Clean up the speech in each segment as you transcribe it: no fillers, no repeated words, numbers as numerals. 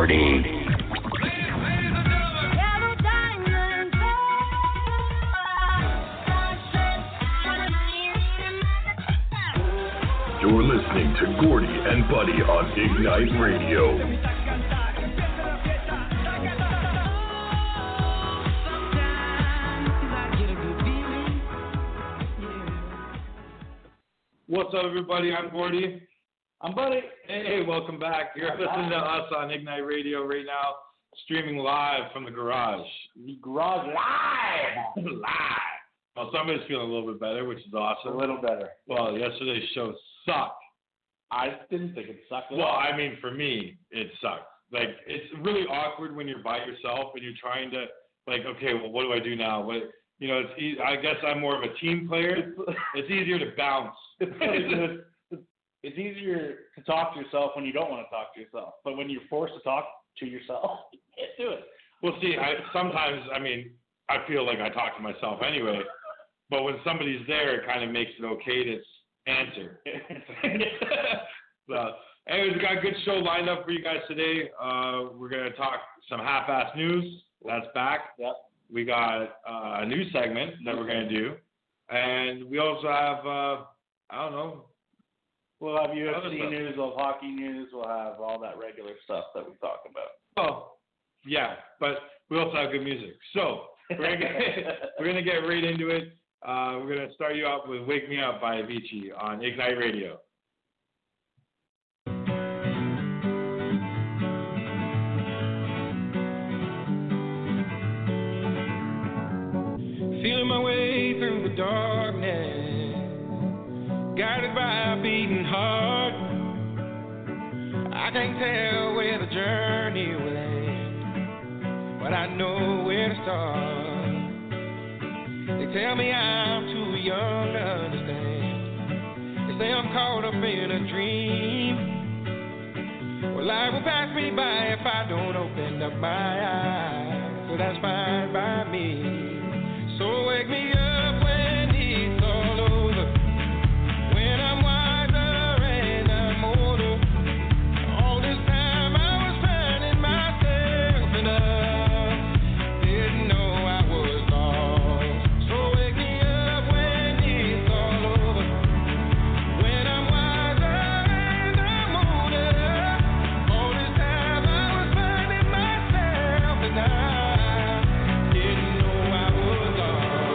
Gordy. You're listening to Gordy and Buddy on Ignite Radio. What's up, everybody? I'm Gordy. I'm Buddy. Hey, welcome back. You're listening to us on Ignite Radio right now, streaming live from the garage. The garage live. Live. Well, somebody's feeling a little bit better, which is awesome. A little better. Well, yesterday's show sucked. I didn't think it sucked. Well, I mean, for me, it sucked. Like, it's really awkward when you're by yourself and you're trying to, like, okay, well, what do I do now? You know, it's easy. I guess I'm more of a team player. It's easier to bounce. It's easier to talk to yourself when you don't want to talk to yourself. But when you're forced to talk to yourself, you can't do it. Well, see, sometimes, I feel like I talk to myself anyway. But when somebody's there, it kind of makes it okay to answer. So, anyways, we got a good show lined up for you guys today. We're going to talk some half-ass news. That's back. Yep. We got a new segment that we're going to do. And we also have, I don't know. We'll have UFC news, we'll have hockey news, we'll have all that regular stuff that we talk about. Well, yeah, but we also have good music. So we're gonna get right into it. We're going to start you off with Wake Me Up by Avicii on Ignite Radio. Feeling my way through the darkness, guided by a beating heart. I can't tell where the journey will end, but I know where to start. They tell me I'm too young to understand. They say I'm caught up in a dream. Well, life will pass me by if I don't open up my eyes. So that's fine by me. So wake me up when it's all over, when I'm wiser and I'm older. All this time I was finding myself and I didn't know I was lost. So wake me up when it's all over, when I'm wiser and I'm older. All this time I was finding myself and I didn't know I was lost.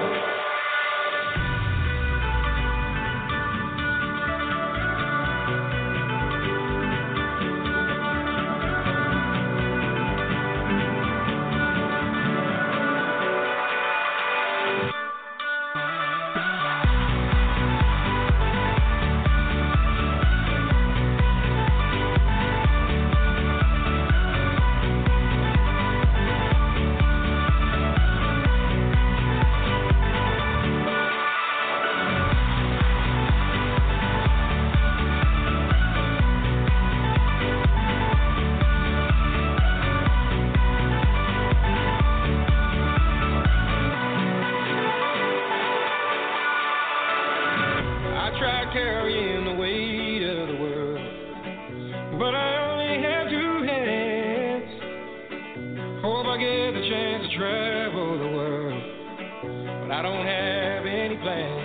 I tried carrying the weight of the world, but I only have two hands. Hope I get the chance to travel the world, but I don't have any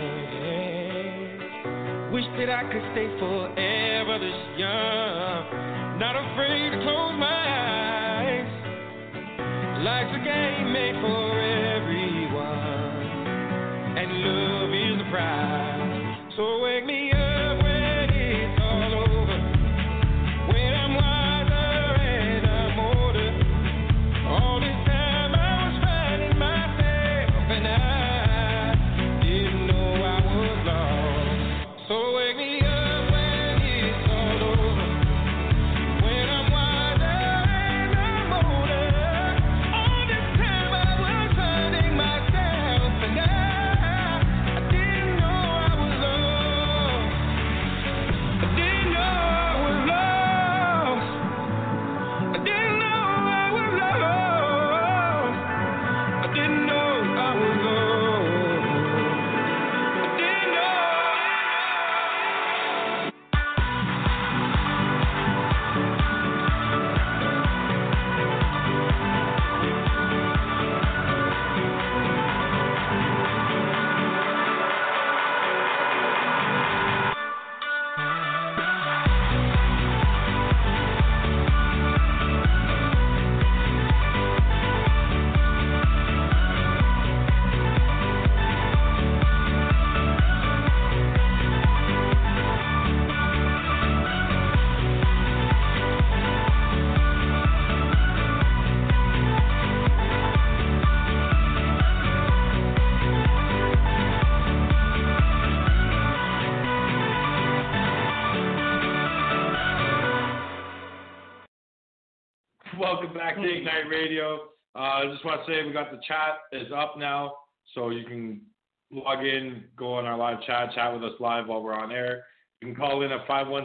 plans. Wish that I could stay forever this young, not afraid to close my eyes. Life's a game made for everyone, and love is the prize. So wake me up when it's all over, when I'm wiser and I'm older. All this time I was finding myself and I didn't know I was lost. So wake me up when it's all over, when I'm wiser and I'm older. All this time I was finding myself and I didn't know welcome back to Ignite Radio. I just want to say we got the chat is up now, so you can log in, go on our live chat with us live while we're on air. You can call in at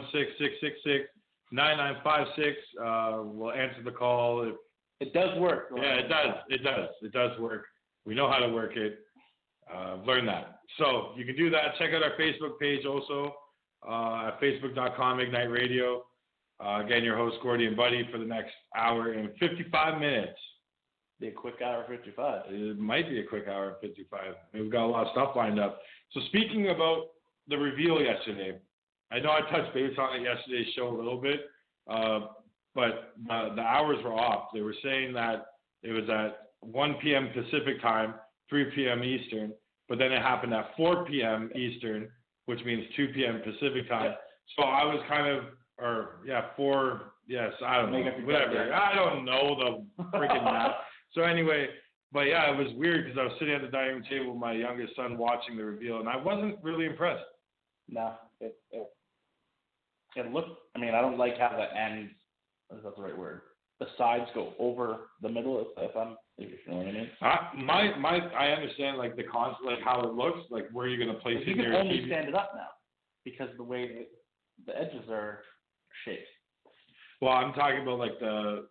516-666-9956. We'll answer the call. It does work. Yeah, it does. It does work. We know how to work it. Learn that. So you can do that. Check out our Facebook page also at facebook.com Ignite Radio. Again, your host, Gordy and Buddy, for the next hour and 55 minutes. Be a quick hour 55. It might be a quick hour and 55. We've got a lot of stuff lined up. So speaking about the reveal yesterday, I know I touched base on it yesterday's show a little bit, but the hours were off. They were saying that it was at 1 p.m. Pacific time, 3 p.m. Eastern, but then it happened at 4 p.m. Eastern, which means 2 p.m. Pacific time. Yeah. So I was kind of, I don't know, whatever. I don't know the freaking math. So anyway, but yeah, it was weird because I was sitting at the dining room table with my youngest son watching the reveal, and I wasn't really impressed. No, it looked, I mean, I don't like how the ends, is that the right word? The sides go over the middle, if you know what I mean. I understand like the concept, like how it looks, like where you're gonna place it. You can only stand it up now because the way the edges are shaped. Well, I'm talking about like the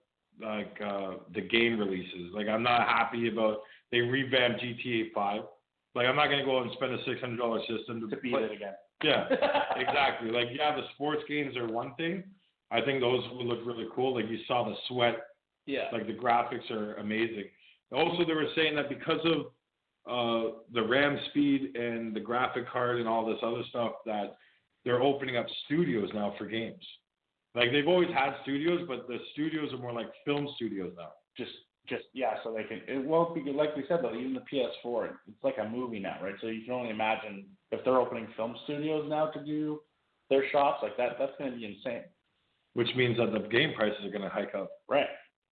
game releases. Like I'm not happy about they revamped GTA 5. Like I'm not gonna go out and spend a $600 system to beat it again. Yeah, exactly. Like the sports games are one thing. I think those would look really cool. Like you saw the sweat. Yeah. Like the graphics are amazing. Also, they were saying that because of the RAM speed and the graphic card and all this other stuff, that they're opening up studios now for games. Like they've always had studios, but the studios are more like film studios now. Just so they can. It won't be like we said though. Even the PS4, it's like a movie now, right? So you can only imagine if they're opening film studios now to do their shots like that. That's going to be insane. Which means that the game prices are going to hike up. Right.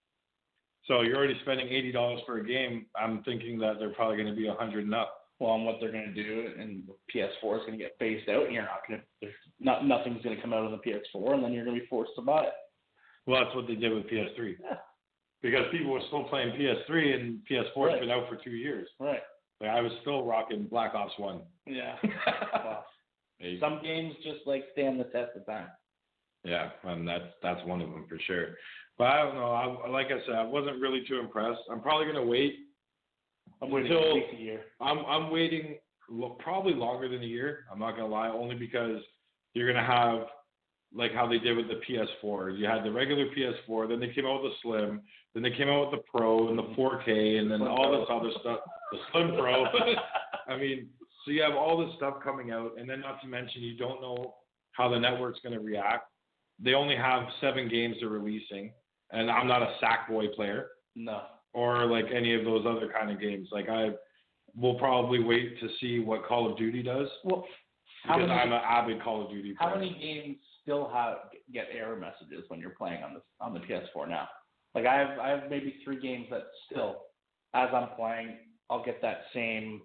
So you're already spending $80 for a game. I'm thinking that they're probably going to be $100 and up. Well, and what they're going to do, and PS4 is going to get phased out, and you're not going to. Nothing's going to come out on the PS4, and then you're going to be forced to buy it. Well, that's what they did with PS3. Yeah. Because people were still playing PS3, and PS4's been out for 2 years. Right. Like I was still rocking Black Ops 1. Yeah. Well, some games just like stand the test of time. Yeah, and that's one of them for sure. But I don't know. Like I said, I wasn't really too impressed. I'm probably going to wait. I'm waiting until at least a year. I'm waiting probably longer than a year. I'm not going to lie, only because you're going to have like how they did with the PS4. You had the regular PS4, then they came out with the Slim, then they came out with the Pro and the 4K, and then Slim all Pro. this other stuff, the Slim Pro. I mean, so you have all this stuff coming out, and then not to mention you don't know how the network's going to react. They only have 7 games they're releasing, and I'm not a Sackboy player. No. Or like any of those other kind of games. Like I will probably wait to see what Call of Duty does. Well, because I'm an avid Call of Duty player. How many games still get error messages when you're playing on the PS4 now? Like I have maybe 3 games that still, as I'm playing, I'll get that same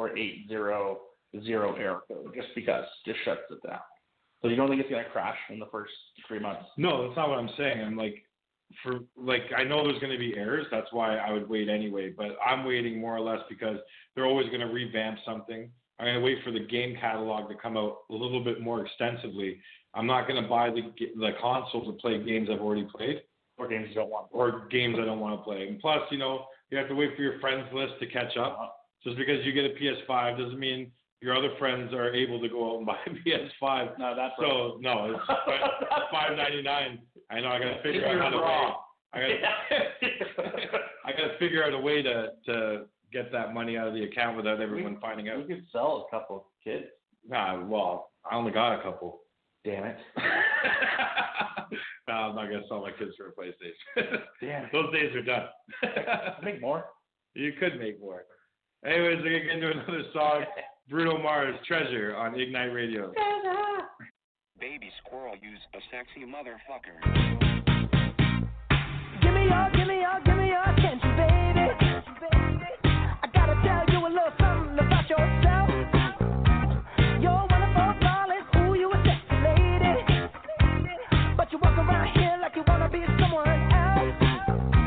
34800 error code just because it just shuts it down. So you don't think it's gonna crash in the first 3 months? No, that's not what I'm saying. I'm like, I know there's going to be errors. That's why I would wait anyway. But I'm waiting more or less because they're always going to revamp something. I'm going to wait for the game catalog to come out a little bit more extensively. I'm not going to buy the console to play games I've already played. Or games you don't want to play. Or games I don't want to play. And plus, you have to wait for your friends list to catch up. Just because you get a PS5 doesn't mean your other friends are able to go out and buy a PS5. No, that's right. So, no, it's $5.99. I know I got to figure out how to wait. I got to figure out a way to get that money out of the account without everyone finding out. We could sell a couple of kids. Nah, well, I only got a couple. Damn it. No, I'm not going to sell my kids for a PlayStation. Damn it. Those days are done. Make more. You could make more. Anyways, we're going to get into another song. Bruno Mars, Treasure on Ignite Radio. Baby squirrel used a sexy motherfucker. Give me your attention, baby. I gotta tell you a little something about yourself. You're wonderful, darling. Ooh, you a sexy lady. But you walk around here like you wanna be someone else.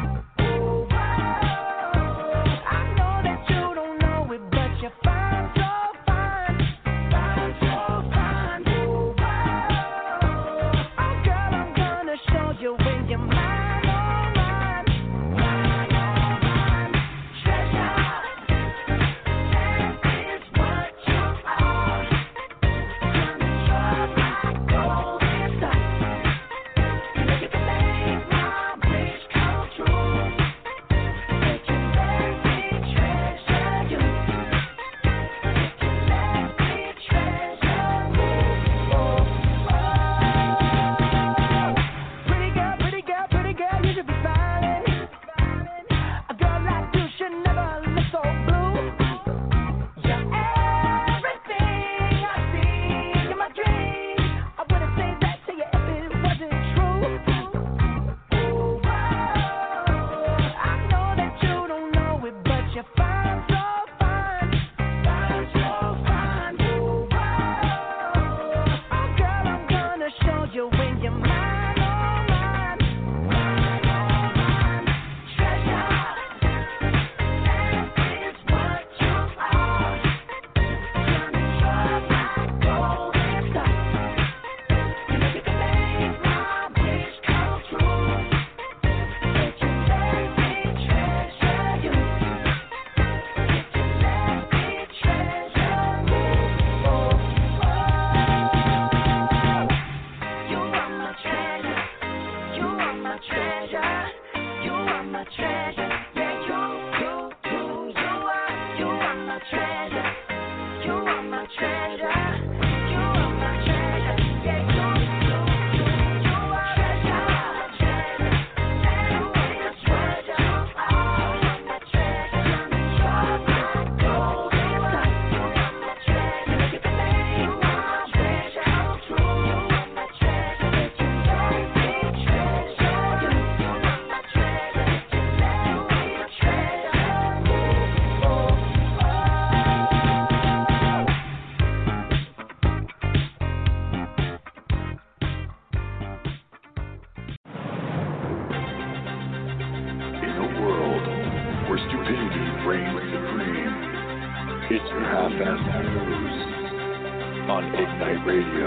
reigns supreme. It's your half-assed news on Ignite Radio.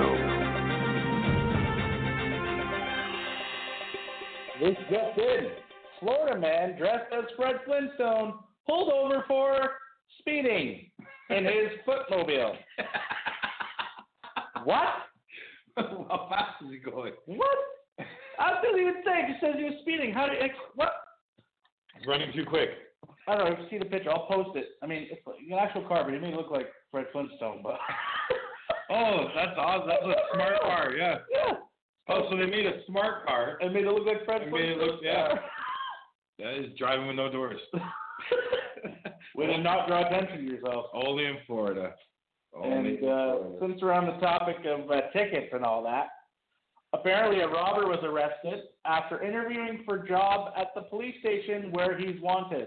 This just in. Florida man dressed as Fred Flintstone pulled over for speeding in his footmobile. What? How fast is he going? What? I didn't even say. It just says he was speeding. How did what? He's running too quick. I don't know. If you see the picture, I'll post it. I mean, it's an actual car, but it may look like Fred Flintstone. But Oh, that's awesome. That's a smart car, yeah. yeah, Oh, so they made a smart car. it made it look like Fred It made it Flintstone. look, yeah. That is driving with no doors. Way to not draw attention to yourself. Only in Florida. Only And in Florida. since we're on the topic of tickets and all that, apparently a robber was arrested after interviewing for a job at the police station where he's wanted.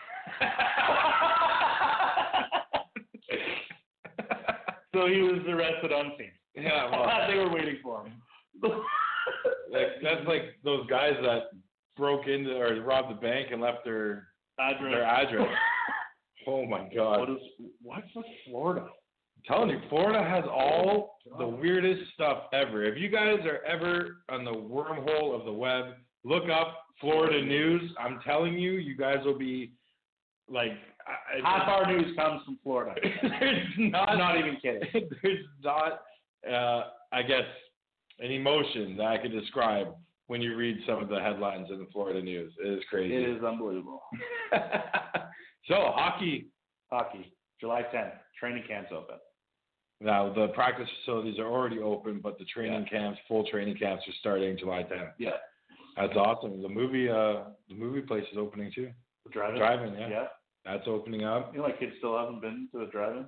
So he was arrested unseen. Yeah, well, They were waiting for him. that's like those guys that broke into or robbed the bank and left their address. Oh my God! What's with Florida? I'm telling you, Florida has all the weirdest stuff ever. If you guys are ever on the wormhole of the web, look up Florida news. I'm telling you, you guys will be like Half our news comes from Florida. there's I'm not even kidding. There's not, I guess, an emotion that I could describe when you read some of the headlines in the Florida news. It is crazy. It is unbelievable. So, hockey. July 10th, training camps open. Now, the practice facilities are already open, but the training camps, full training camps, are starting July 10th. Yeah. That's awesome. The movie place is opening too. Drive-in, yeah. Yeah. That's opening up. You know, my kids still haven't been to a drive-in.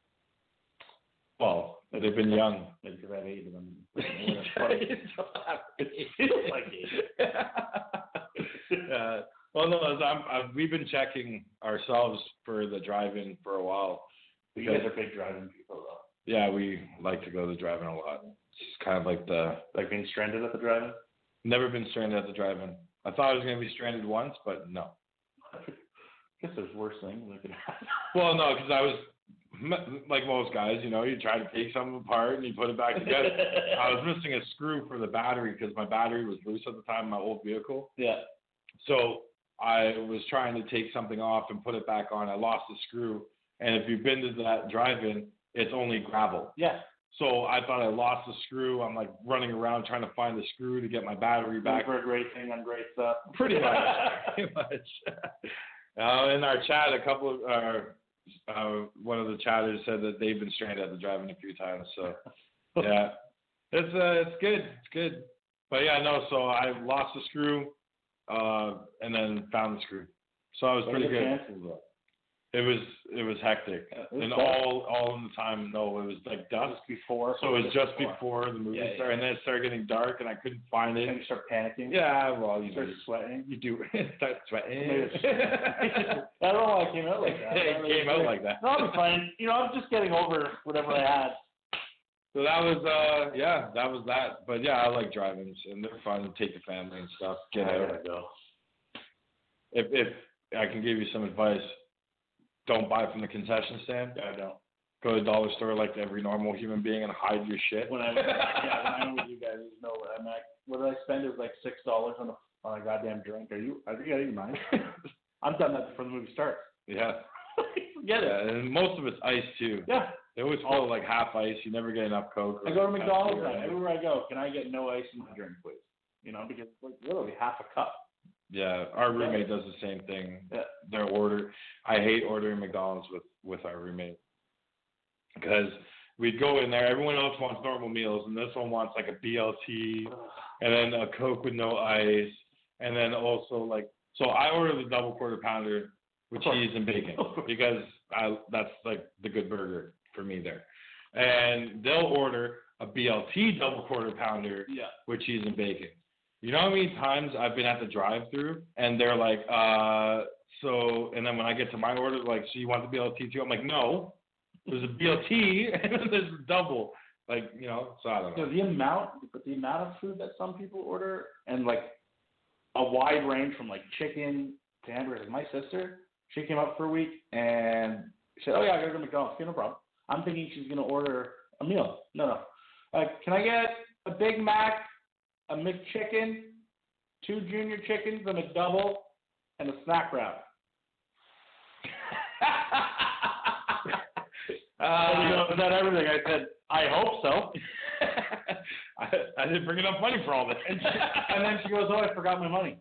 Well, they've been young. Maybe because I have 8 of them. Well, no, we've been checking ourselves for the drive-in for a while. You guys are big drive-in people, though. Yeah, we like to go to the drive-in a lot. It's kind of like Like being stranded at the drive-in? never been stranded at the drive-in. I thought I was going to be stranded once, but no. I guess there's worse things that could happen. Well, no, because I was, like most guys, you know, you try to take something apart and you put it back together. I was missing a screw for the battery because my battery was loose at the time in my old vehicle. Yeah. So I was trying to take something off and put it back on. I lost the screw. And if you've been to that drive-in, it's only gravel. Yeah. So I thought I lost the screw. I'm like running around trying to find the screw to get my battery back. For a great thing on great stuff. Pretty much. Pretty much. In our chat, a couple of one of the chatters said that they've been stranded at the drive-in a few times. So yeah, it's good. It's good. But yeah, no. So I lost the screw, and then found the screw. So I was pretty good. It was hectic, and all in the time. No, it was like dusk before. So it was just before the movie started, and then it started getting dark, and I couldn't find it. And you start panicking. Yeah, well, you start sweating. You do start sweating. I don't know why it came out like that. It came out like that. No, I'll be fine. You know, I'm just getting over whatever I had. So that was that was that. But yeah, I like drive-ins, and they're fun to take the family and stuff. Get out. Go. If I can give you some advice. Don't buy from the concession stand. Yeah, I don't. Go to the dollar store like every normal human being and hide your shit. When I'm with you guys, you know what I'm like. What did I spend? Is like $6 on a goddamn drink. Are you out of your mind? I'm done that before the movie starts. Yeah. Get it. Yeah, and most of it's ice too. Yeah. They always fill like half ice. You never get enough Coke. I go to McDonald's now. Everywhere I go, can I get no ice in my drink, please? You know, because it's like literally half a cup. Yeah, our roommate does the same thing. Yeah. Their order. I hate ordering McDonald's with our roommate because we'd go in there. Everyone else wants normal meals, and this one wants like a BLT, and then a Coke with no ice, and then also like. So I order the double quarter pounder with cheese and bacon because that's like the good burger for me there, and they'll order a BLT double quarter pounder with cheese and bacon. You know how many times I've been at the drive-thru and they're like, so, and then when I get to my order, like, so you want the BLT too? I'm like, no, there's a BLT and then there's a double. Like, you know, so I don't know. So the amount of food that some people order and like a wide range from like chicken to hamburgers. My sister, She came up for a week and she said, "Oh yeah, I gotta go to McDonald's." Okay, no problem. I'm thinking she's gonna order a meal. No. Can I get a Big Mac, a McChicken, 2 junior chickens, a McDouble, and a snack wrap? Is that everything? I said, I hope so. I didn't bring enough money for all this. And then she goes, "Oh, I forgot my money."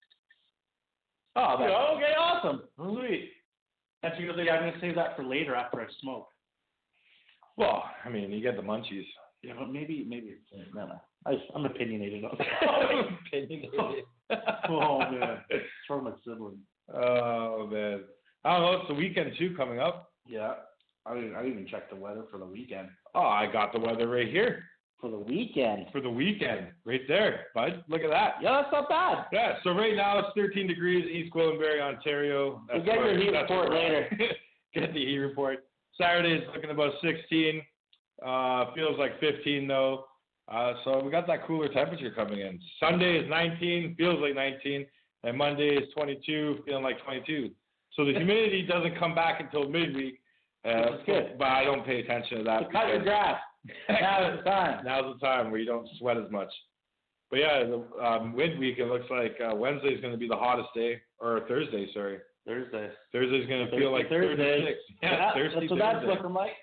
Oh, that's okay, awesome. Sweet. And she goes, "Yeah, I'm going to save that for later after I smoke." Well, I mean, you get the munchies. Yeah, but maybe no. I'm opinionated on that. Opinionated. Oh, man. It's from my sibling. Oh, man. I don't know. It's the weekend, too, coming up. Yeah. I didn't even check the weather for the weekend. Oh, I got the weather right here. For the weekend? For the weekend. Right there, bud. Look at that. Yeah, that's not bad. Yeah, so right now it's 13 degrees, East Gwillimbury, Ontario. We'll get your heat report later. Get the heat report. Saturday is looking about 16. Feels like 15, though. So we got that cooler temperature coming in. Sunday is 19, feels like 19. And Monday is 22, feeling like 22. So the humidity doesn't come back until midweek. Which is good. But I don't pay attention to that. So cut your grass. Now's the time. Now's the time where you don't sweat as much. But yeah, the midweek, it looks like Wednesday's going to be the hottest day, or Thursday, sorry. Thursday's going to feel like 36. Yeah, Thursday. That's what that's looking like.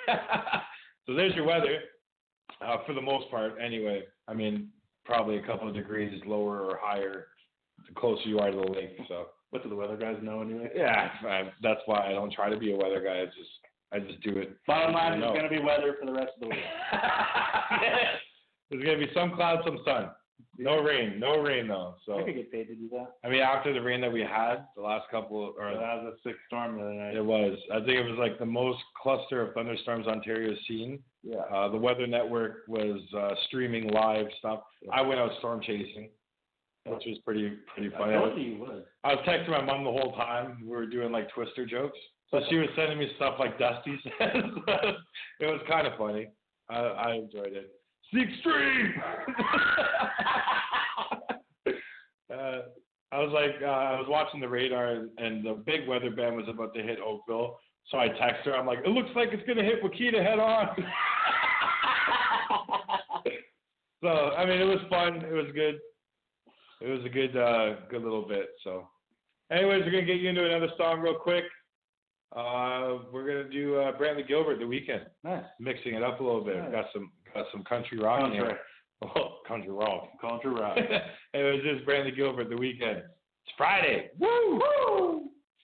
So there's your weather, for the most part, anyway. I mean, probably a couple of degrees lower or higher the closer you are to the lake. So what do the weather guys know anyway? Yeah, that's why I don't try to be a weather guy. I just do it. Bottom line, there's going to be weather for the rest of the week. There's going to be some clouds, some sun. No rain though. So I could get paid to do that. I mean, after the rain that we had the last couple, or that was a 6th storm the other night. It was. I think it was like the most cluster of thunderstorms Ontario's seen. Yeah. The Weather Network was streaming live stuff. I went out storm chasing, which was pretty funny. I told you would. I was texting my mom the whole time. We were doing like Twister jokes. So she was sending me stuff like Dusty says. It was kind of funny. I enjoyed it. The extreme! I was watching the radar and the big weather band was about to hit Oakville. So I text her. I'm like, it looks like it's going to hit Wakita head on. So, I mean, it was fun. It was good. It was a good little bit. So, anyways, we're going to get you into another song real quick. We're going to do Brantley Gilbert, The Weekend. Nice. Mixing it up a little bit. Nice. Got some country rock in here. Oh, country rock. Anyways, this is Brantley Gilbert, The Weekend. It's Friday. Woo! Woo!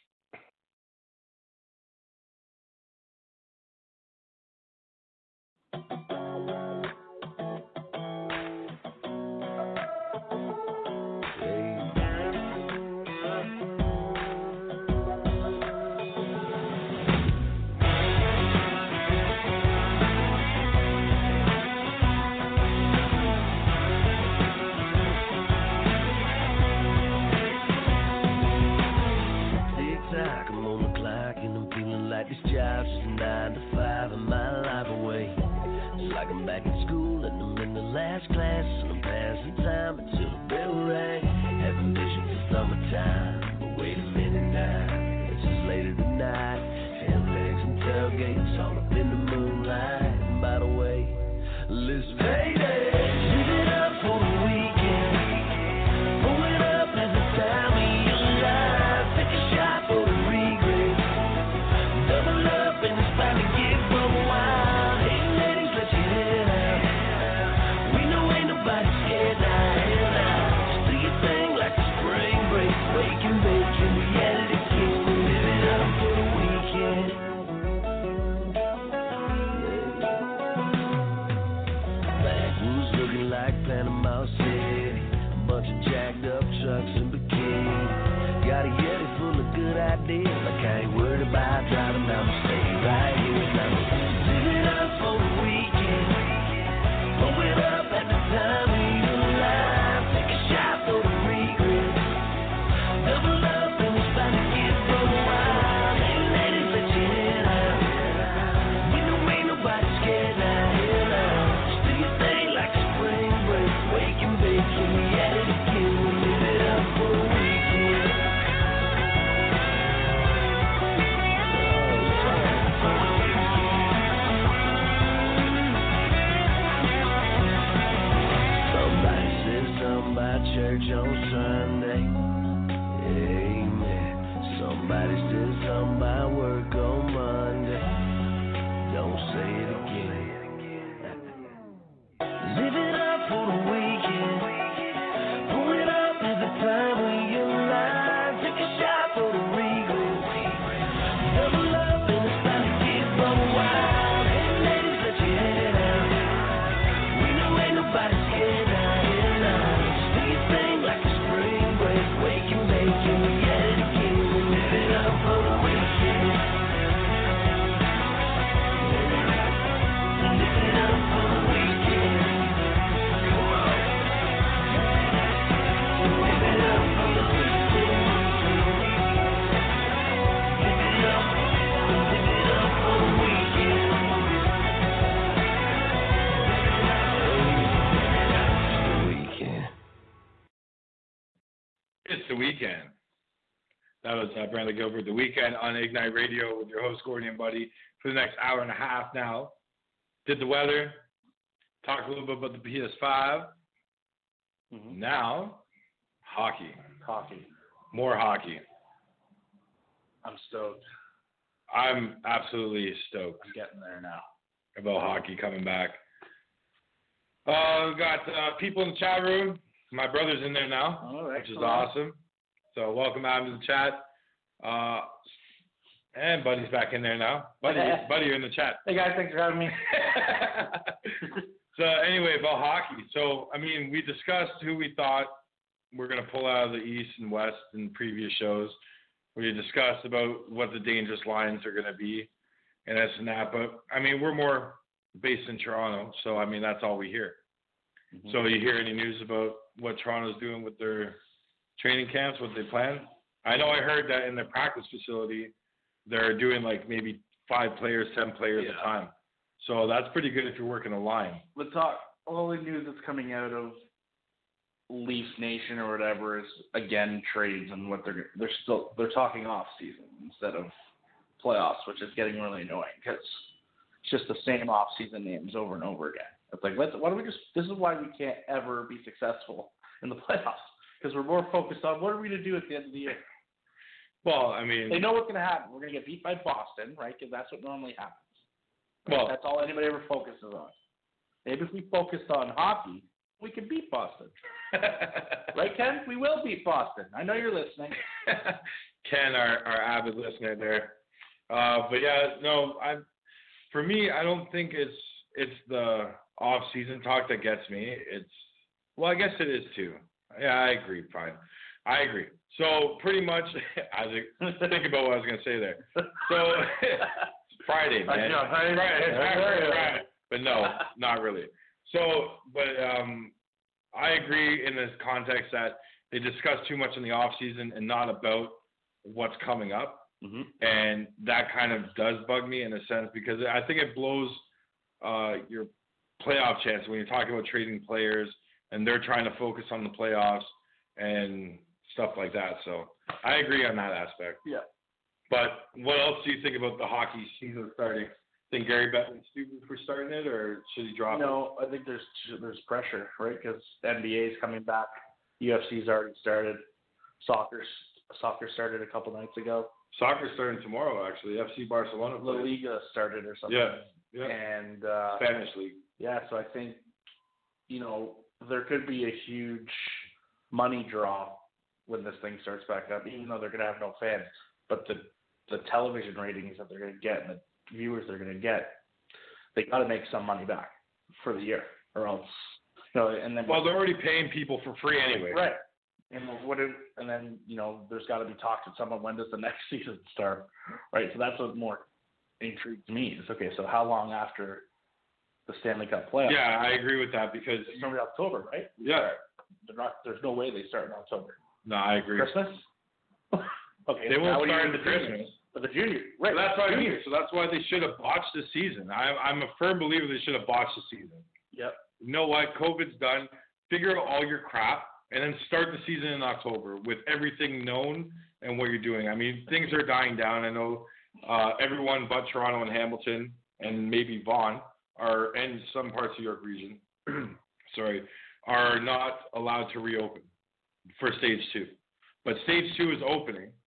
This job's just 9 to 5 and my life away. It's like I'm back in school and I'm in the last class and I'm passing time until the bell rang. Having vision for summertime, but wait a minute now, it's just later tonight. Handbags and tailgates all up in the moonlight. And by the way, listen, payday, live it up for the weekend. Pull it up as the time of your life. Take a shot for the regret. Double up and it's time to get from a while. Hey ladies, let your head out. We know ain't nobody scared now. Hell now, just do your thing. Somebody said something about work on Monday. Don't say it again. Live it up for the weekend. Pull it up every time we align. Take a shot for the regal. Double up and it's time to get from wild. Hey ladies, let your head out. We know ain't nobody scared out here now. Do your thing like a spring break. Wake and bake and we at it again. We live it up for the weekend. Live it up for the weekend. Come on. Live it up for the weekend. Live it up for the weekend. It's the weekend. That was Bradley Gilbert, The Weekend on Ignite Radio with your host, Gordy and Buddy, for the next hour and a half now. Did the weather, talked a little bit about the PS5. Now, hockey. Hockey. More hockey. I'm stoked. I'm absolutely stoked I'm getting there now. about hockey coming back. We got people in the chat room. My brother's in there now, Oh, which is excellent. awesome. So welcome out to the chat. And Buddy's back in there now. Buddy, you're in the chat. Hey guys, thanks for having me. So anyway, about hockey. So, I mean, we discussed who we thought we're going to pull out of the East and West in previous shows. We discussed about what the dangerous lines are going to be and this and that. But, I mean, we're more based in Toronto. So, I mean, that's all we hear. So you hear any news about what Toronto's doing with their training camps, what they plan? I know I heard that in their practice facility, they're doing like maybe 5 players, 10 players at a time. So that's pretty good if you're working a line. Let's talk. All the news that's coming out of Leaf Nation or whatever is again trades and what they're talking off season instead of playoffs, which is getting really annoying because it's just the same off season names over and over again. It's like this is why we can't ever be successful in the playoffs because we're more focused on what are we going to do at the end of the year. Well, I mean, They know what's going to happen. We're going to get beat by Boston, right? Because that's what normally happens. Right? Well- That's all anybody ever focuses on. Maybe if we focused on hockey, we could beat Boston. Right, Ken? We will beat Boston. I know you're listening. Ken, our avid listener there. But yeah, no, for me, I don't think it's the off-season talk that gets me. Well, I guess it is too. Yeah, I agree. Fine. I agree. So pretty much, think about what I was going to say there. So it's Friday, man. Friday. But no, not really. So, but I agree in this context that they discuss too much in the off season and not about what's coming up. Mm-hmm. And that kind of does bug me in a sense because I think it blows your playoff chance when you're talking about trading players and they're trying to focus on the playoffs and stuff like that. So I agree on that aspect. Yeah. But what else do you think about the hockey season starting? Think Gary Bettman's stupid for starting it, or should he drop it? No, I think there's pressure, right? Because NBA is coming back. UFC's already started. Soccer started a couple nights ago. Soccer's starting tomorrow, actually. FC Barcelona La plays. Liga started or something. Yeah. And Spanish league. yeah, so I think there could be a huge money draw when this thing starts back up, even though they're going to have no fans. But the television ratings that they're going to get and the viewers they're going to get, they got to make some money back for the year, or else, and then. Well, they're already paying people for free anyway. Right. And then there's got to be talks with someone. When does the next season start? Right. So that's what more intrigues me. Is okay. So how long after the Stanley Cup playoffs? Yeah, I agree with that because. It's normally October, right? Yeah. There's no way they start in October. No, I agree. Christmas. Okay. They so now won't we start need into Christmas. But the junior, right? So that's what I mean. So that's why they should have botched the season. I'm a firm believer they should have botched the season. Yep. You know what? COVID's done. Figure out all your crap and then start the season in October with everything known and what you're doing. I mean, things are dying down. I know everyone but Toronto and Hamilton and maybe Vaughan and some parts of York region, are not allowed to reopen for stage 2. But stage 2 is opening.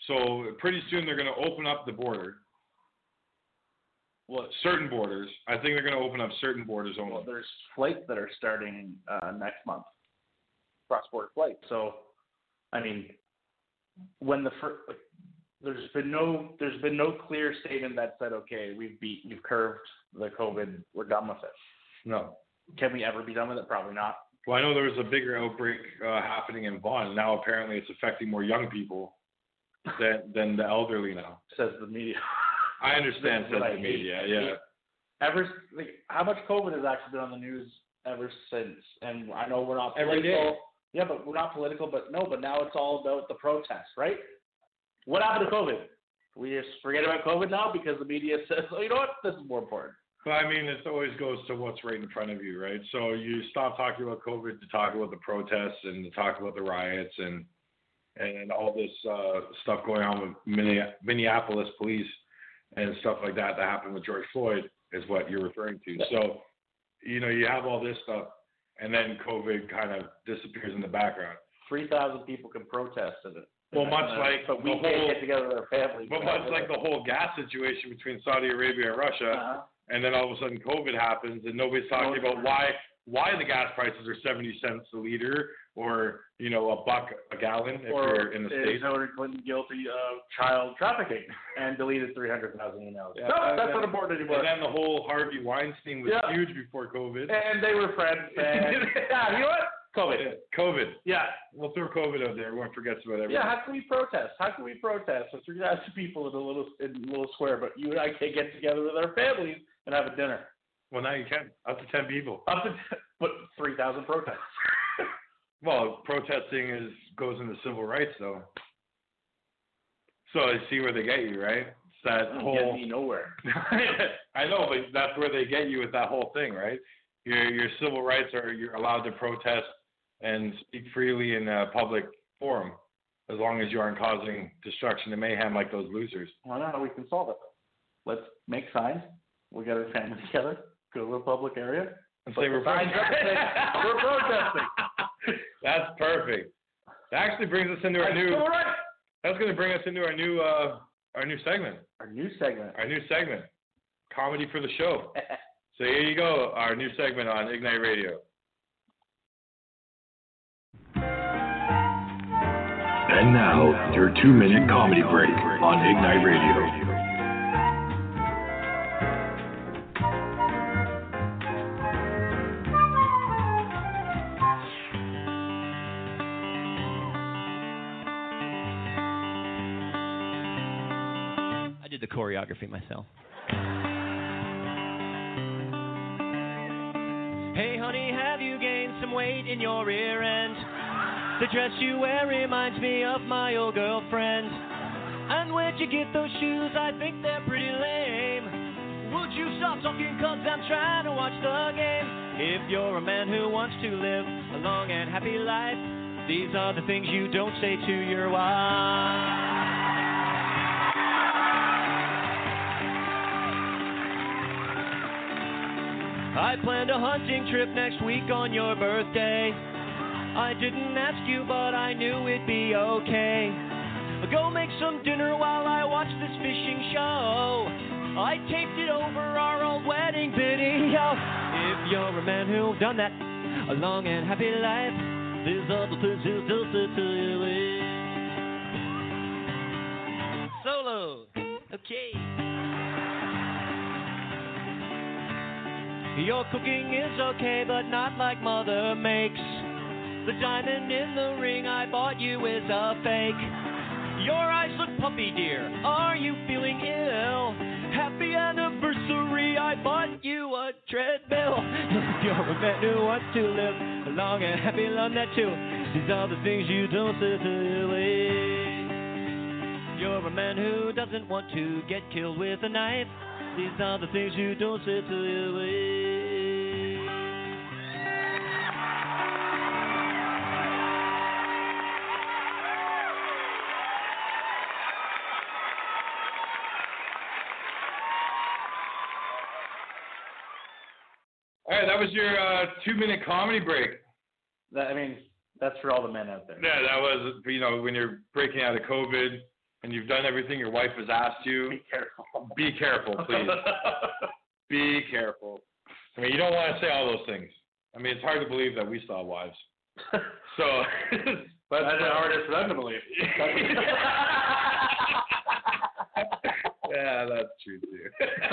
So pretty soon they're going to open up the border. Well, Certain borders. I think they're going to open up certain borders only. well, there's flights that are starting next month, cross-border flights. So, I mean, when there's been no clear statement that said, okay, we've curved the COVID, we're done with it. No. Can we ever be done with it? Probably not. Well, I know there was a bigger outbreak happening in Vaughan. Now apparently it's affecting more young people than the elderly now. Says the media. I understand, That's says what I the media. Yeah. How much COVID has actually been on the news ever since? And I know we're not political. Every day. Yeah, but we're not political. But now it's all about the protests, right? What happened to COVID? We just forget about COVID now because the media says, oh, you know what? This is more important. But I mean, it always goes to what's right in front of you, right? So you stop talking about COVID to talk about the protests and to talk about the riots and all this stuff going on with Minneapolis police and stuff like that happened with George Floyd is what you're referring to. So, you know, you have all this stuff, and then COVID kind of disappears in the background. 3,000 people can protest in it. Well, much like but we can't get together with our families. But much like the whole gas situation between Saudi Arabia and Russia, and then all of a sudden COVID happens, and nobody's talking about why the gas prices are 70 cents a liter, or you know, $1 a gallon if you're in the States. Is Hillary Clinton guilty of child trafficking and deleted 300,000 emails? Yeah, no, that's not important anymore. And then the whole Harvey Weinstein was huge before COVID. And they were friends. And you know what? COVID. Yeah. We'll throw COVID out there. Everyone forgets about everything. Yeah, how can we protest? With 3,000 people in a little square, but you and I can't get together with our families and have a dinner? Well, now you can. Up to 10 people. But 3,000 protests. Well, protesting goes into civil rights, though. So I see where they get you, right? It's that whole. Get me nowhere. I know, but that's where they get you with that whole thing, right? Your civil rights you're allowed to protest and speak freely in a public forum, as long as you aren't causing destruction and mayhem like those losers. I don't know how we can solve it. Let's make signs. We got our family together. Go to a public area. And say we're protesting. That's perfect. That actually brings us into our new. That's going to bring us into our new segment. Our new segment. Comedy for the show. So here you go, our new segment on Ignite Radio. And now, your 2-minute comedy break on Ignite Radio. I did the choreography myself. Hey honey, have you gained some weight in your rear end? The dress you wear reminds me of my old girlfriend. And where'd you get those shoes? I think they're pretty lame. Would you stop talking, cause I'm trying to watch the game. If you're a man who wants to live a long and happy life, these are the things you don't say to your wife. I planned a hunting trip next week on your birthday. I didn't ask you, but I knew it'd be okay. Go make some dinner while I watch this fishing show. I taped it over our old wedding video. If you're a man who's done that, a long and happy life, these are the things you don't say to you. Solo. Okay. Your cooking is okay, but not like Mother makes. The diamond in the ring I bought you is a fake. Your eyes look puffy, dear. Are you feeling ill? Happy anniversary, I bought you a treadmill. You're a man who wants to live a long and happy life, that too. These are the things you don't say to your wife. You're a man who doesn't want to get killed with a knife. These are the things you don't say to your wife. All right, that was your 2-minute comedy break. That's for all the men out there. Yeah, that was, when you're breaking out of COVID and you've done everything your wife has asked you, Be careful. be careful, please. Be careful. I mean, you don't want to say all those things. I mean, it's hard to believe that we still have wives. So, But that's harder for them to believe. Yeah, that's true too.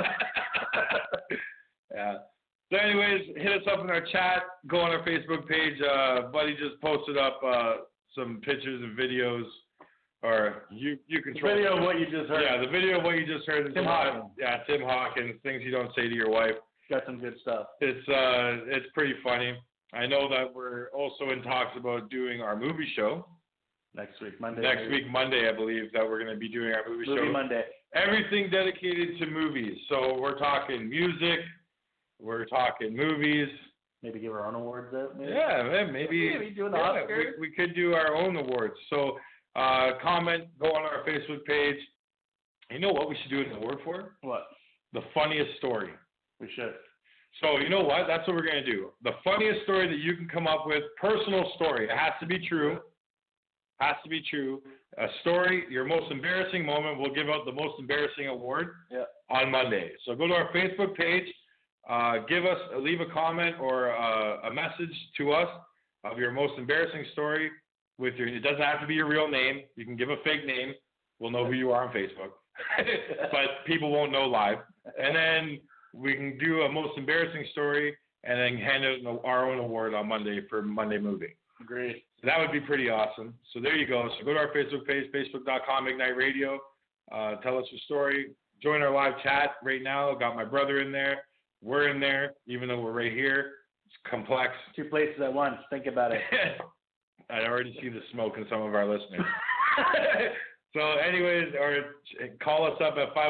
Yeah. So anyways, hit us up in our chat. Go on our Facebook page. Buddy just posted up some pictures and videos. Or you control Video of what you just heard. Yeah, the video of what you just heard. Tim Hawkins. Yeah, Tim Hawkins. Things you don't say to your wife. Got some good stuff. It's pretty funny. I know that we're also in talks about doing our movie show. Next week, Monday. Next week, Monday, I believe, that we're going to be doing our movie show. Monday. Everything dedicated to movies. So we're talking music. We're talking movies. Maybe give our own awards out. Maybe. Yeah, maybe do an Oscar. we could do our own awards. So comment, go on our Facebook page. You know what we should do an award for? What? The funniest story. We should. So you know what? That's what we're going to do. The funniest story that you can come up with, personal story. It has to be true. Has to be true. A story, your most embarrassing moment. We'll give out the most embarrassing award on Monday. So go to our Facebook page. Leave a comment or a message to us of your most embarrassing story. It doesn't have to be your real name. You can give a fake name. We'll know who you are on Facebook, but people won't know live. And then we can do a most embarrassing story and then hand out our own award on Monday for Monday Movie. Great. That would be pretty awesome. So there you go. So go to our Facebook page, facebook.com/Ignite Radio. Tell us your story. Join our live chat right now. Got my brother in there. We're in there, even though we're right here. It's complex. 2 places at once. Think about it. I already see the smoke in some of our listeners. So anyways, or call us up at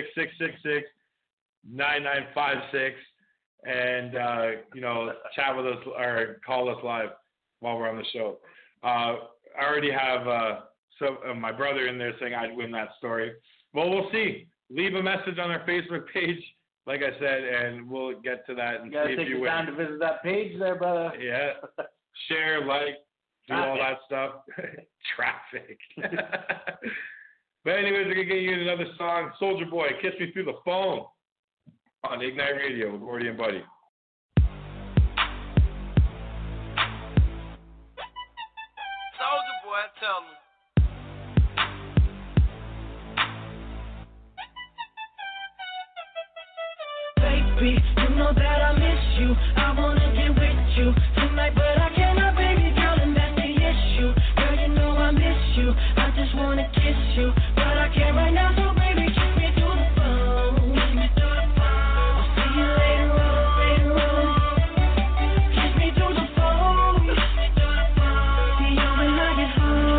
516-666-9956 and, chat with us or call us live while we're on the show. I already have my brother in there saying I'd win that story. Well, we'll see. Leave a message on our Facebook page, like I said, and we'll get to that and you gotta see if take you the win. time to visit that page there, brother. Yeah. Share, like, do all that stuff. Traffic. But anyways, we're going to get you another song. Soulja Boy, Kiss Me Through the Phone on Ignite Radio with Gordy and Buddy. Soulja Boy, tell me. Baby, you know that I miss you. I wanna get with you tonight, but I cannot, baby girl, and that's the issue. Girl, you know I miss you. I just wanna kiss you, but I can't right now, so baby, kiss me through the phone. Kiss me through the phone. I'll see you later on. Kiss me through the phone. Kiss me through the phone. See you when I get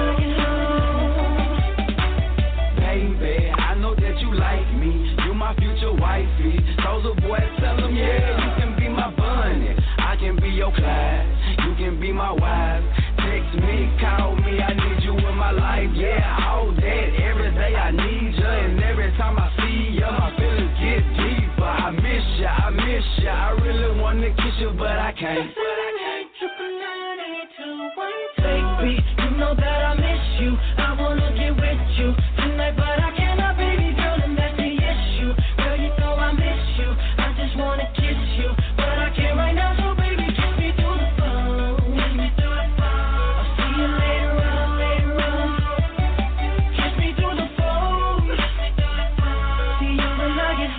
home. Baby, I know that you like me. You my future wifey. Soulja Boy, tell them, yeah, you can be my bunny. I can be your Clyde. You can be my wife. Text me, call me, I need you in my life. Yeah, all that, every day I need you. And every time I see you, my feelings get deeper. I miss you. I really want to kiss you, but I can't. Baby, you know that I miss you. I wanna get with you tonight, but I cannot, baby girl, and that's the issue. Girl, you know I miss you. I just wanna kiss you, but I can't right now, so baby, kiss me through the phone. Kiss me through the phone. I'll see you later on. Kiss me through the phone. See you when I get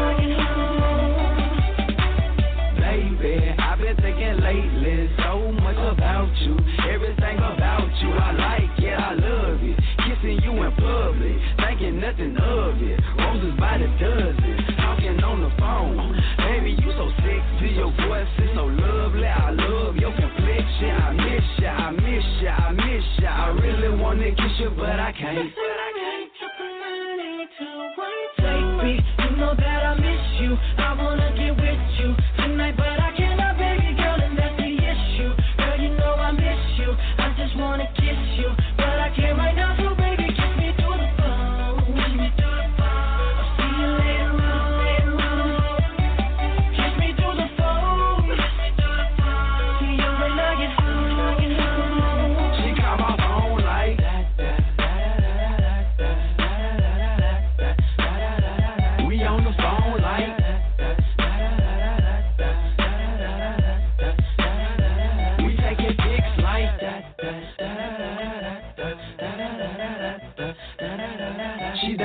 home. Baby, I've been thinking lately so much about you. Everything about you, I like it, I love it. Kissing you in public, thinking nothing of it. Roses by the dozen, talking on the phone. Baby, you so sexy, your voice is so lovely. I love your complexion. I miss you. I really wanna kiss you, but I can't. Baby, you know that I miss you. I wanna get with you tonight, but I cannot, baby girl, and that's the issue. Girl, you know I miss you. I just wanna kiss you, but I can't right now, so baby, kiss me through the phone. Kiss me through the phone. I'll see you later on. Kiss me through the phone. See you when I get home. She called my phone like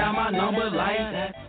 dial my number like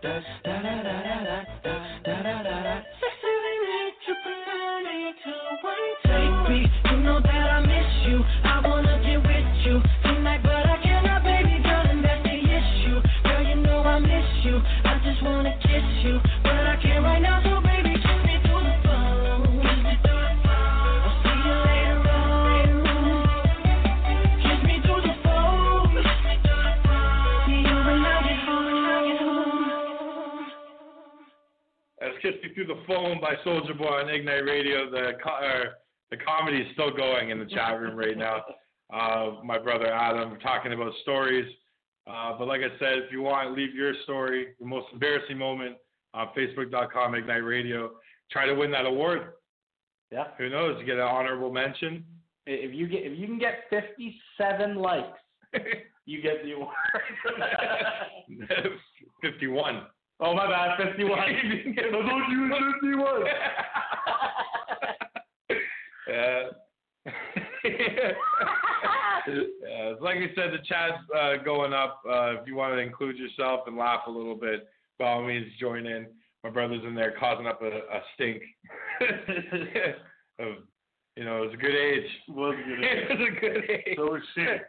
Take me, you know that I miss you. I wanna get with you tonight, but I cannot, baby girl, and that's the issue. Girl, you know I miss you. I just wanna kiss you, but I can't right now, so baby, kiss me through the phone. Kiss me through the phone. I'll see you later on. Kiss me through the phone. Kiss me through the phone. See you when I get home. That's Kiss Me Through the Phone by Soulja Boy on Ignite Radio. The comedy is still going in the chat room right now. My brother Adam talking about stories. But like I said, if you want, leave your story, your most embarrassing moment on Facebook.com, Ignite Radio. Try to win that award. Yeah. Who knows? You get an honorable mention. If you can get 57 likes, you get the award. 51. Oh my bad, 51. I thought you were 51. Like I said, the chat's going up. If you want to include yourself and laugh a little bit, by all means, join in. My brother's in there causing up a stink. It was a good age. It was a good age. So was shit.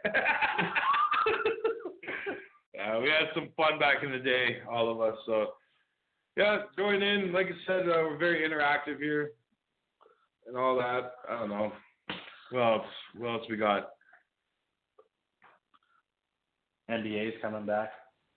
We had some fun back in the day, all of us. So, yeah, join in. Like I said, we're very interactive here and all that. I don't know. What else we got? NBA's coming back.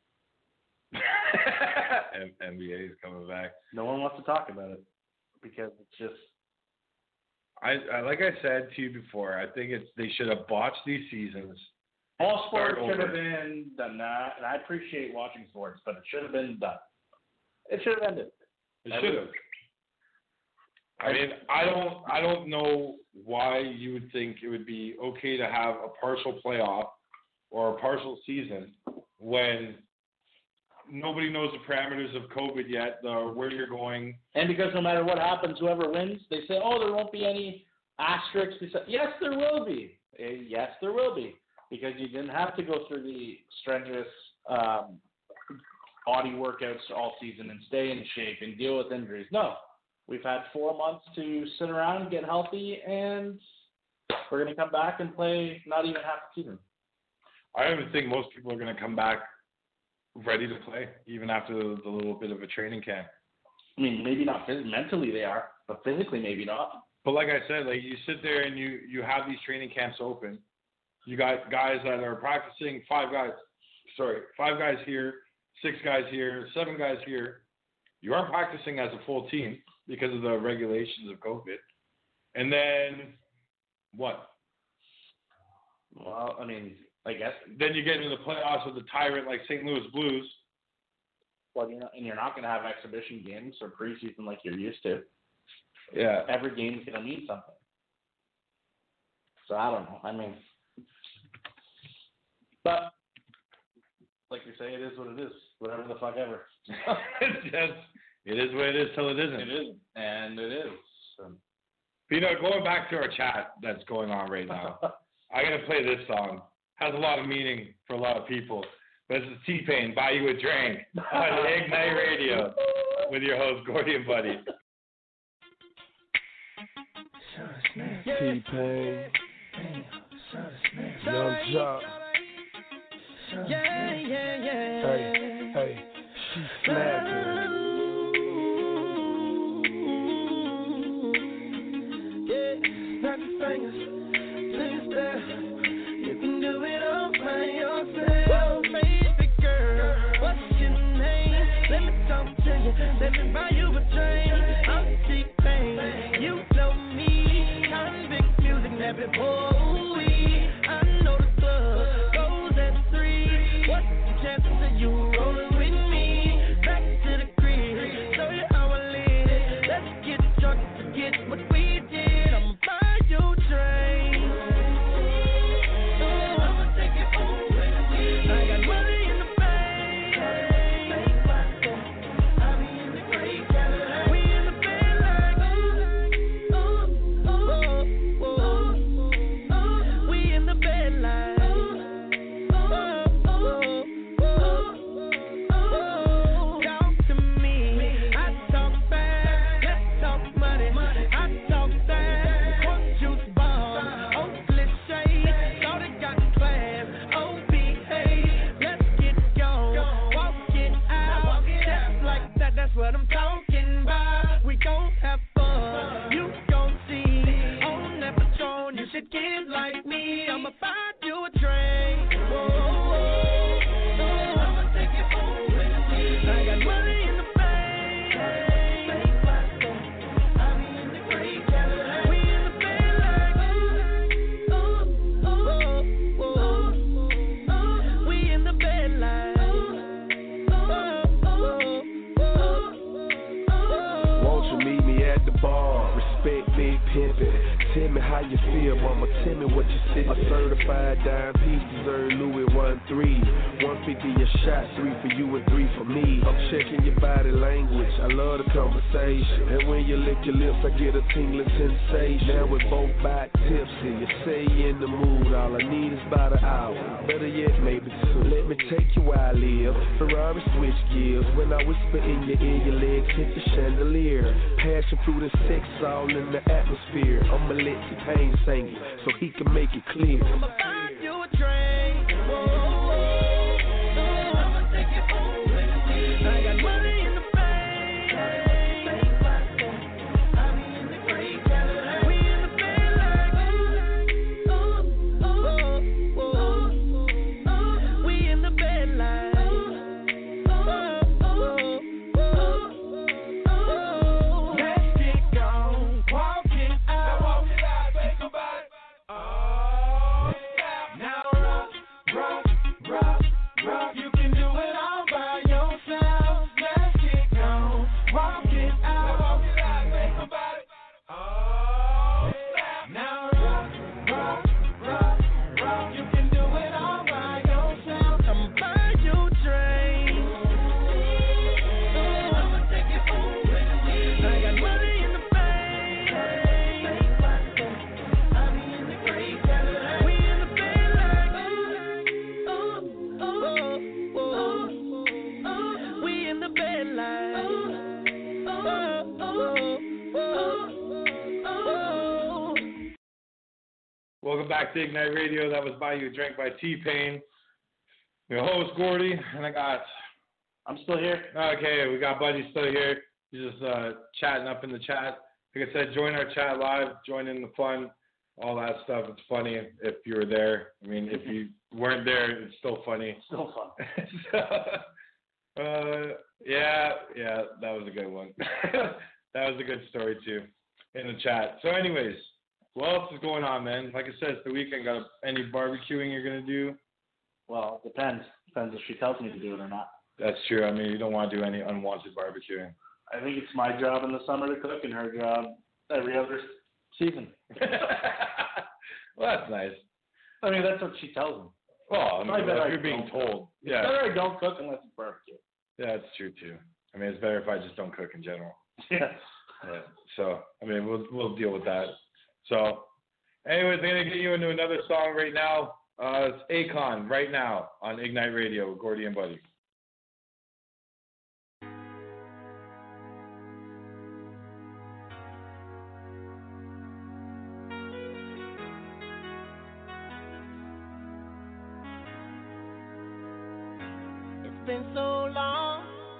NBA is coming back. No one wants to talk about it because it's just. I like I said to you before, I think they should have botched these seasons. All sports should have been done that, and I appreciate watching sports, but it should have been done. It should have ended. It should have. I mean, I don't know why you would think it would be okay to have a partial playoff or a partial season when nobody knows the parameters of COVID yet, where you're going. And because no matter what happens, whoever wins, they say, oh, there won't be any asterisks. Yes, there will be. Yes, there will be. Because you didn't have to go through the strenuous body workouts all season and stay in shape and deal with injuries. No. We've had 4 months to sit around and get healthy, and we're going to come back and play not even half the season. I don't even think most people are going to come back ready to play, even after the little bit of a training camp. I mean, maybe not mentally they are, but physically maybe not. But like I said, like you sit there and you have these training camps open. You got guys that are practicing, 5 guys here, 6 guys here, 7 guys here. You are practicing as a full team because of the regulations of COVID. And then what? Well, I mean, I guess. Then you get into the playoffs with a tyrant like St. Louis Blues. Well, you're not going to have exhibition games or preseason like you're used to. Yeah. Every game is going to mean something. So I don't know. I mean, but like you say, it is what it is. Whatever the fuck ever. It is what it is till it isn't. It is, and it is. So. Going back to our chat that's going on right now, I'm going to play this song. Has a lot of meaning for a lot of people. This is T-Pain, Buy You a Drink, on Ignite Radio with your host, Gordy and Buddy. T-Pain, Young Jock. Hey, she snapping. Snap your fingers, please step. You can do it all by yourself. Baby girl, what's your name? Let me talk to you, let me buy you a drink. I'm T-Pain, you know me. Convict music, nappy boy. I know the club goes at 3. What's the chances of you rolling with me? Back to the crib, show you how I live. Let's get drunk and forget what we did. I'ma buy you a drink. I'ma take it home with me. I got money in the bank. I be in the great Cadillac. We in the bank. ball, respect big pimpin'. Tell me how you feel, mama, tell me what you see. A certified dime piece deserve Louis 1-3. 150 a shot, 3 for you and 3 for me. I'm checking your body language, I love the conversation. And when you lick your lips, I get a tingling sensation. Now we're both back tipsy, you say you in the mood. All I need is about an hour, better yet maybe 2. Let me take you where I live, Ferrari switch gears. When I whisper in your ear, your legs hit the chandelier. Passion, fruit, and sex all in the atmosphere. I'ma let T-Pain sing it so he can make it clear. I'ma buy you a drink. I'ma take you home with me. I got money in the bank. I be in the great Cadillac. We in the bed like we in the bed like let's get gone, walk it out. Walk it out, think about it. Oh, stop. Now rock. You can do it all by yourself. Let's get gone, walk it out. Walk it out, think about it. Oh, stop. Now rock. You can do it all by yourself. I'ma buy you drinks. I'ma take you home with me. I got money in the bank. I be in the great Cadillac. We in the bed like we in the bed like Welcome back to Ignite Radio. That was Buy You a Drink by T-Pain. Your host, Gordy, and I'm still here. Okay, we got Buddy still here. He's just chatting up in the chat. Like I said, join our chat live, join in the fun, all that stuff. It's funny if you were there. I mean, if you weren't there, it's still funny. Still fun. Yeah, that was a good one. That was a good story, too, in the chat. So anyways, what else is going on, man? Like I said, it's the weekend. Got any barbecuing you're going to do? Well, it depends. Depends if she tells me to do it or not. That's true. I mean, you don't want to do any unwanted barbecuing. I think it's my job in the summer to cook and her job every other season. Well, that's nice. I mean, that's what she tells me. Well, I mean, better if I you're being don't told. Yeah. It's better I don't cook unless it's barbecue. Yeah, that's true, too. I mean, it's better if I just don't cook in general. Yes. Yeah. So, I mean, we'll deal with that. So, anyways, I'm going to get you into another song right now. It's Akon right now on Ignite Radio with Gordy and Buddy. It's been so long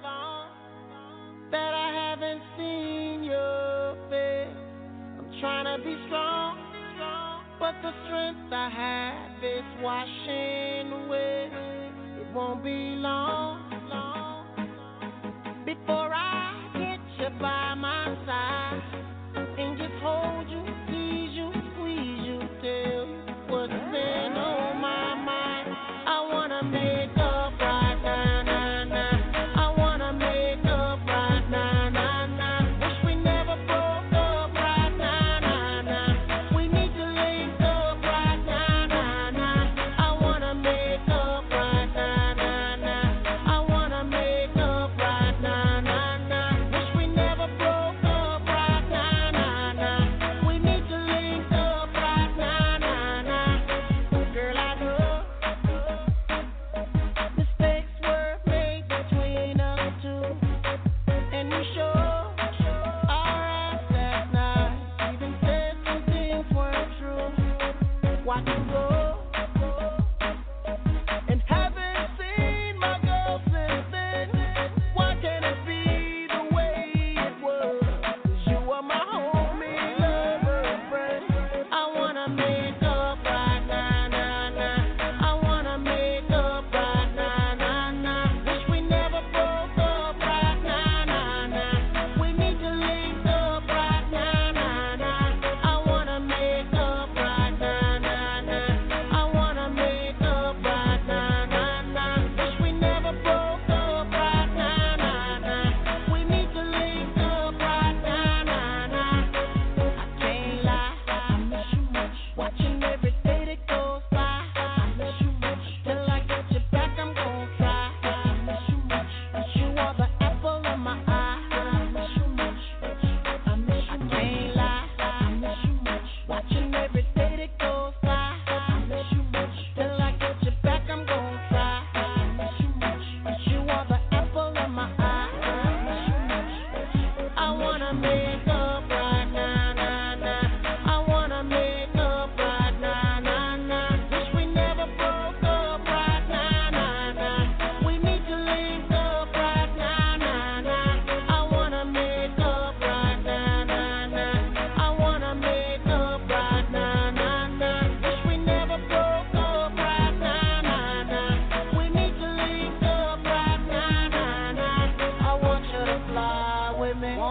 that I haven't seen your face. I'm trying to be strong, but the strength I have is washing away. It won't be long before I get you by my side and just hold you, tease you, squeeze you, tell you what's been on my mind. I wanna make up right now, nah, nah. I wanna make up right now, nah, nah. Wish we never broke up right now, nah, nah. We need to link up right now, nah, nah. I wanna make up right now, nah, nah. I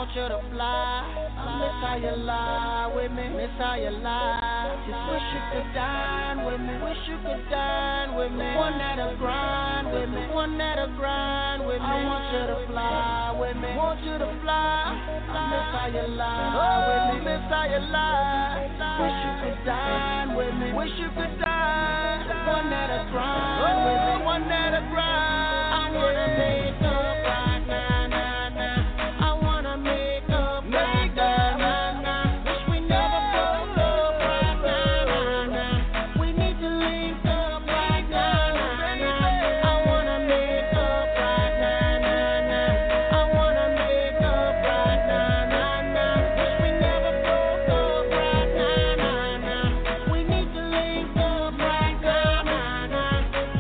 want you to fly. I miss how you lie with me. Miss how you lie. Just wish you could dine with me. Wish you could dine with me. One that'll grind with me. One that'll grind with me. I want you to fly with me. Want you to fly. I miss how you lie with me. Miss how you lie. Wish you could dine with me. Wish you could dine. One that'll grind with me. One that'll grind. I wanna make up right now, nah, nah. I wanna make up right now, nah, nah. Wish we never broke up right now, nah, nah. We need to link up right now, nah, nah. I wanna make up right now, nah, nah. I wanna make up right now, nah, nah. Wish we never broke up right now, nah, nah. We need to link up right now, nah, nah.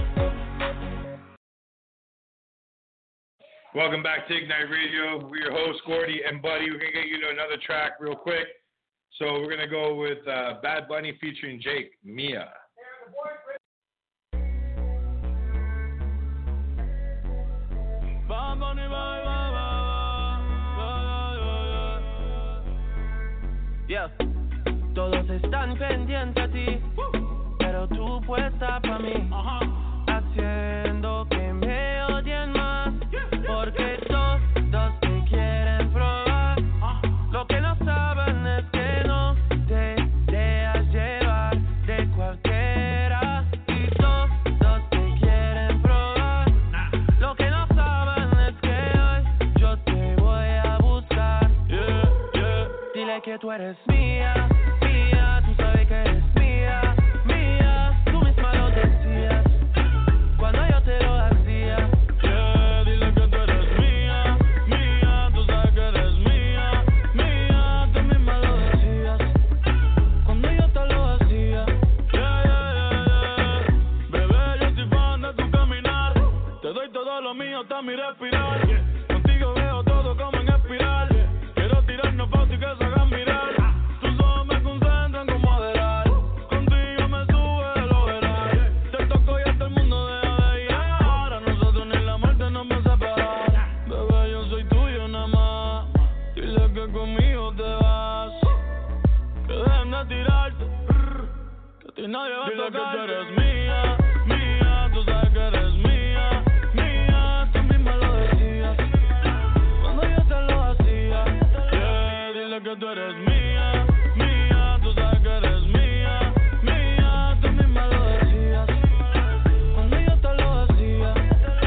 Welcome back to Ignite Radio. We're your hosts, Gordy and Buddy. We're going to get you to another track real quick. So we're going to go with Bad Bunny featuring Jake, Mia. Yeah. Todos están pendientes a ti, pero tú puesta pa' mí, haciendo que me odien más, porque todos te quieren probar. Lo que no saben es que no te dejas llevar de cualquiera, y todos te quieren probar. Lo que no saben es que hoy yo te voy a buscar. Dile que tú eres mía, mía, tú sabes que eres mía, mía, tú misma lo decías cuando yo te lo hacía. Dile que tú eres mía, mía, tú sabes que eres mía, mía, tú misma lo decías cuando yo te lo hacía. Bebé, yo soy fan de tu caminar, te doy todo lo mío hasta mi respirar. Contigo veo todo como en espiral. Quiero tirarnos fotos y que se hagan mirar. Tus ojos me concentran como adelar. Contigo me sube el overall. Te toco y hasta el mundo deja de llegar. A nosotros ni la muerte nos va a separar. Bebé, yo soy tuyo nada más. Dile que conmigo te vas. Que dejen de tirarte. Que a ti nadie va a tocar. Dile que tú eres mía, mía. Tú sabes que eres mía, mía. Tú misma lo decías cuando yo te lo hacía. Dile que tú eres mía, mía, tú sabes que eres mía, mía, tú misma lo decías cuando yo te lo hacía.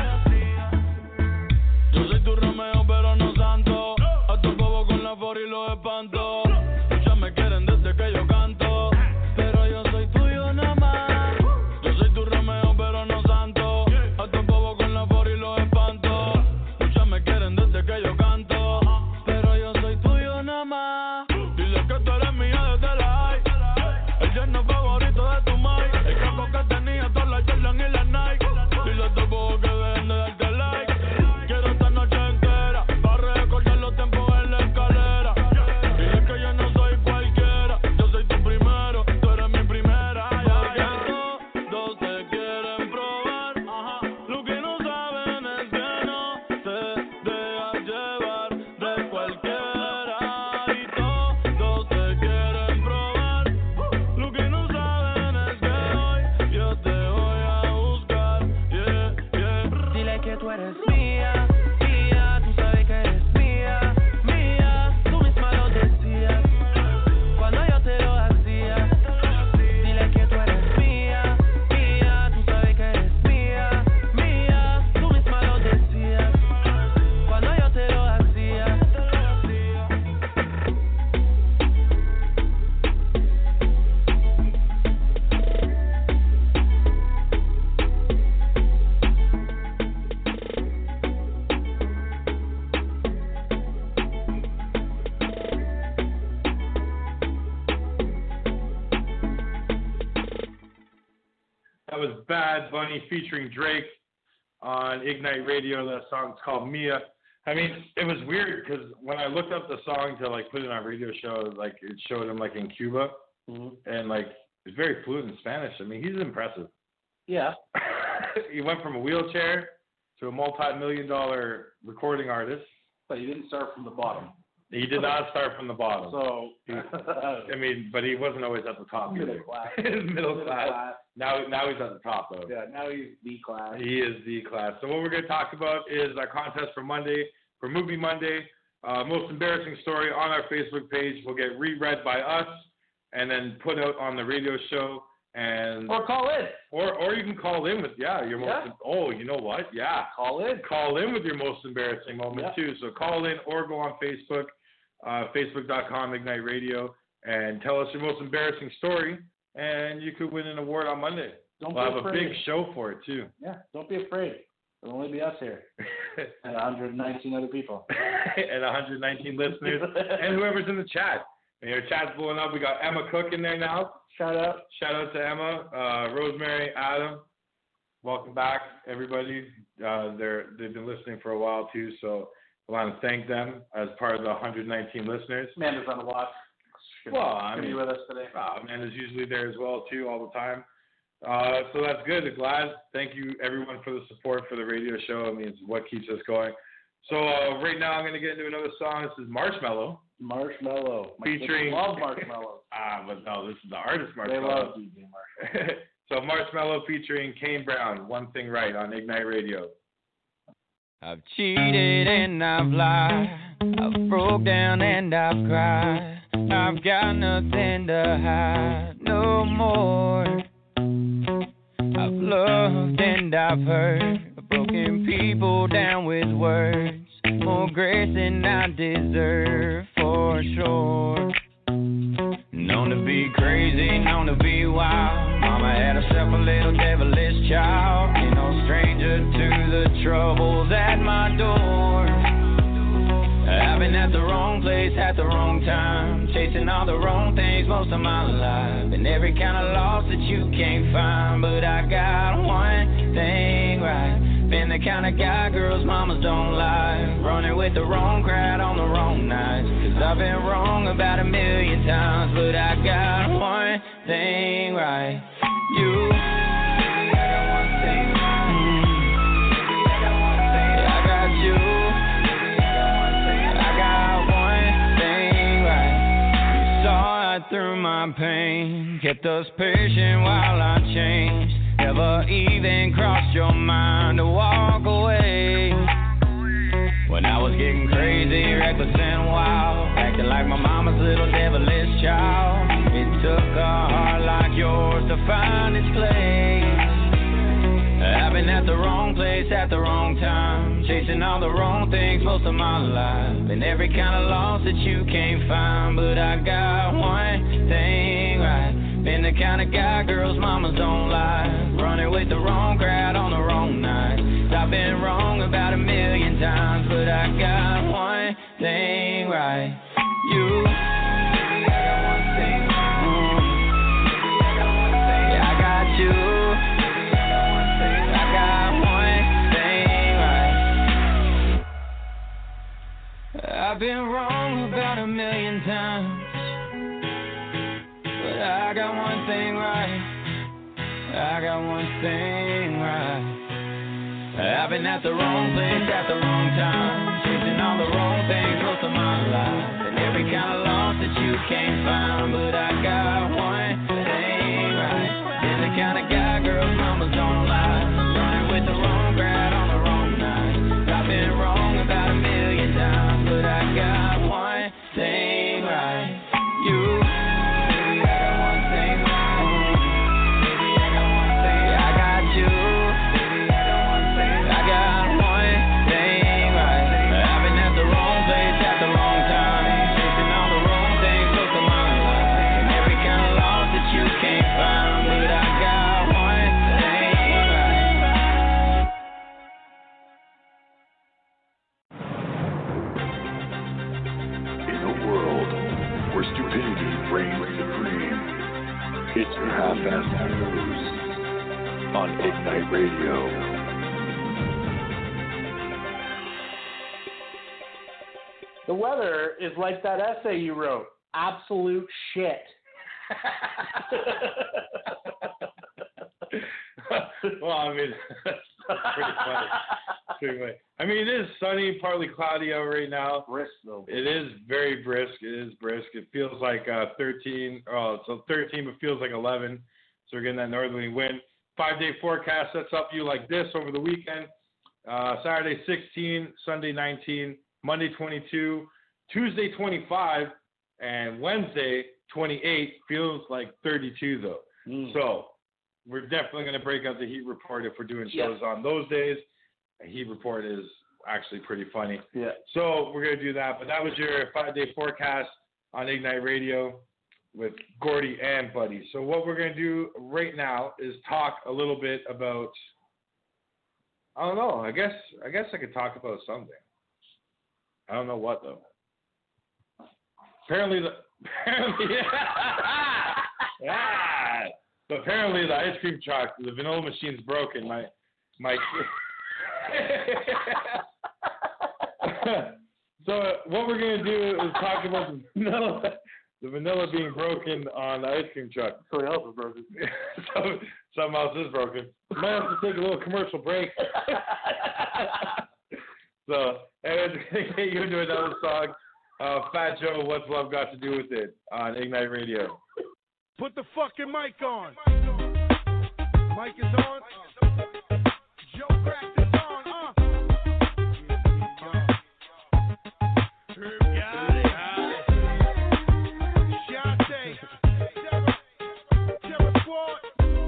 Yo soy tu Romeo pero no santo, a tu bobo con la for y los espanto. Muchas me quieren desde que yo canto, pero yo soy tuyo nada más. Yo soy tu Romeo pero no santo, a tu bobo con la for y los espanto. Muchas me quieren desde que yo canto, pero yo soy tuyo nada más. Dile que tú eres mía desde la high, el yerno favorito de tu mai, el campo que tenía todas las Jordan y las Nike. Dile a tu bobo que dejen de darte like. Quiero esta noche entera para recordar los tiempos en la escalera. Dile que yo no soy cualquiera, yo soy tu primero, tú eres mi primera. Porque todos te quieren probar. Lo que no saben es que no te dejas llevar de cualquiera, y todos te quieren probar. Lo que no saben es que hoy yo te voy a buscar. Dile que tú eres mía, mía, tú sabes que eres mía, mía, tú misma lo decías cuando yo te lo hacía. Dile que tú eres mía, mía, tú sabes que eres mía, mía, tú misma lo decías cuando yo te lo hacía. That was Bad Bunny featuring Drake on Ignite Radio. That song's called Mia. I mean, it was weird because when I looked up the song to like put it on a radio show, like it showed him like in Cuba, and like he's very fluent in Spanish. I mean, he's impressive. Yeah. He went from a wheelchair to a multi-million-dollar recording artist. But you didn't start from the bottom. He did not start from the bottom. So, I mean, but he wasn't always at the top. middle class. Middle class. Now he's at the top, though. Yeah, now he's the class. He is the class. So what we're going to talk about is our contest for Monday, for Movie Monday. Most embarrassing story on our Facebook page will get reread by us and then put out on the radio show. Or call in. Or you can call in with, your most, oh, you know what? Yeah. Call in. Call in with your most embarrassing moment, too. So call in or go on Facebook, facebook.com, Ignite Radio, and tell us your most embarrassing story, and you could win an award on Monday. We'll have a big show for it, too. Yeah, don't be afraid. It'll only be us here and 119 other people. And 119 listeners and whoever's in the chat. And your chat's blowing up. We got Emma Cook in there now. Shout out to Emma, Rosemary, Adam. Welcome back, everybody. They've been listening for a while, too, so I want to thank them as part of the 119 listeners. Amanda's on the watch. Well, I mean, be with us today. Amanda's usually there as well, too, all the time. So that's good. Glad. Thank you, everyone, for the support for the radio show. It means what keeps us going. So right now I'm going to get into another song. This is Marshmello. Featuring. I love Marshmello. But no, this is the artist Marshmello. They love DJ Marshmello. So Marshmello featuring Kane Brown, One Thing Right on Ignite Radio. I've cheated and I've lied. I've broke down and I've cried. I've got nothing to hide no more. I've loved and I've hurt. I've broken people down with words. More grace than I deserve, for sure. Known to be crazy, known to be wild. Mama had herself a little devilish child. Ain't no stranger to the troubles at my door. I've been at the wrong place at the wrong time, chasing all the wrong things most of my life, and every kind of loss that you can't find. But I got one thing right. Been the kind of guy girls mamas don't like, running with the wrong crowd on the wrong nights. Cause I've been wrong about 1,000,000 times, but I got one thing right. You. Through my pain, kept us patient while I changed. Never even crossed your mind to walk away. When I was getting crazy, reckless and wild, acting like my mama's little devilish child. It took a heart like yours to find its place. I've been at the wrong place at the wrong time, chasing all the wrong things most of my life, and every kind of loss that you can't find. But I got one thing right. Been the kind of guy girls mamas don't like, running with the wrong crowd on the wrong night. I've been wrong about 1,000,000 times, but I got one thing right. You. I've been wrong about 1,000,000 times, but I got one thing right. I got one thing right. I've been at the wrong place at the wrong time, chasing all the wrong things most of my life, and every kind of loss that you can't find. But I got one thing right. Been the kind of guy girls mamas don't like, running with the wrong crowd on the wrong night. I've been wrong about 1,000,000 times, but I got one thing right. You. It's your half-assed news on Ignite Radio. The weather is like that essay you wrote. Absolute shit. Well, I mean, that's pretty funny. extremely. I mean, it is sunny, partly cloudy out right now. Brisk though. It is very brisk. It is brisk. It feels like 13. Oh, so 13, but feels like 11. So we're getting that northerly wind. 5-day forecast sets up you like this over the weekend. Saturday 16, Sunday 19, Monday 22, Tuesday 25, and Wednesday 28. Feels like 32 though. So we're definitely going to break out the heat report if we're doing shows on those days. A heat report is actually pretty funny. Yeah. So we're going to do that. But that was your 5-day forecast on Ignite Radio with Gordy and Buddy. So what we're going to do right now is talk a little bit about, I don't know, I guess I could talk about something. I don't know what though. Apparently the ice cream truck, the vanilla machine's broken. My So what we're gonna do is talk about the vanilla being broken on the ice cream truck. Something else is broken. Something else is broken. Might have to take a little commercial break. So, anyways, we're gonna get you into another song. Fat Joe, What's Love Got to Do with It on Ignite Radio. Put the fucking mic on. Mic is on. Joe cracked it on. Herb Guy. Shante. Terror Squad.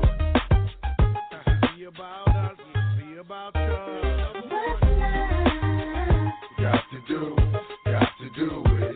Be about us. Be about us. Got to do it.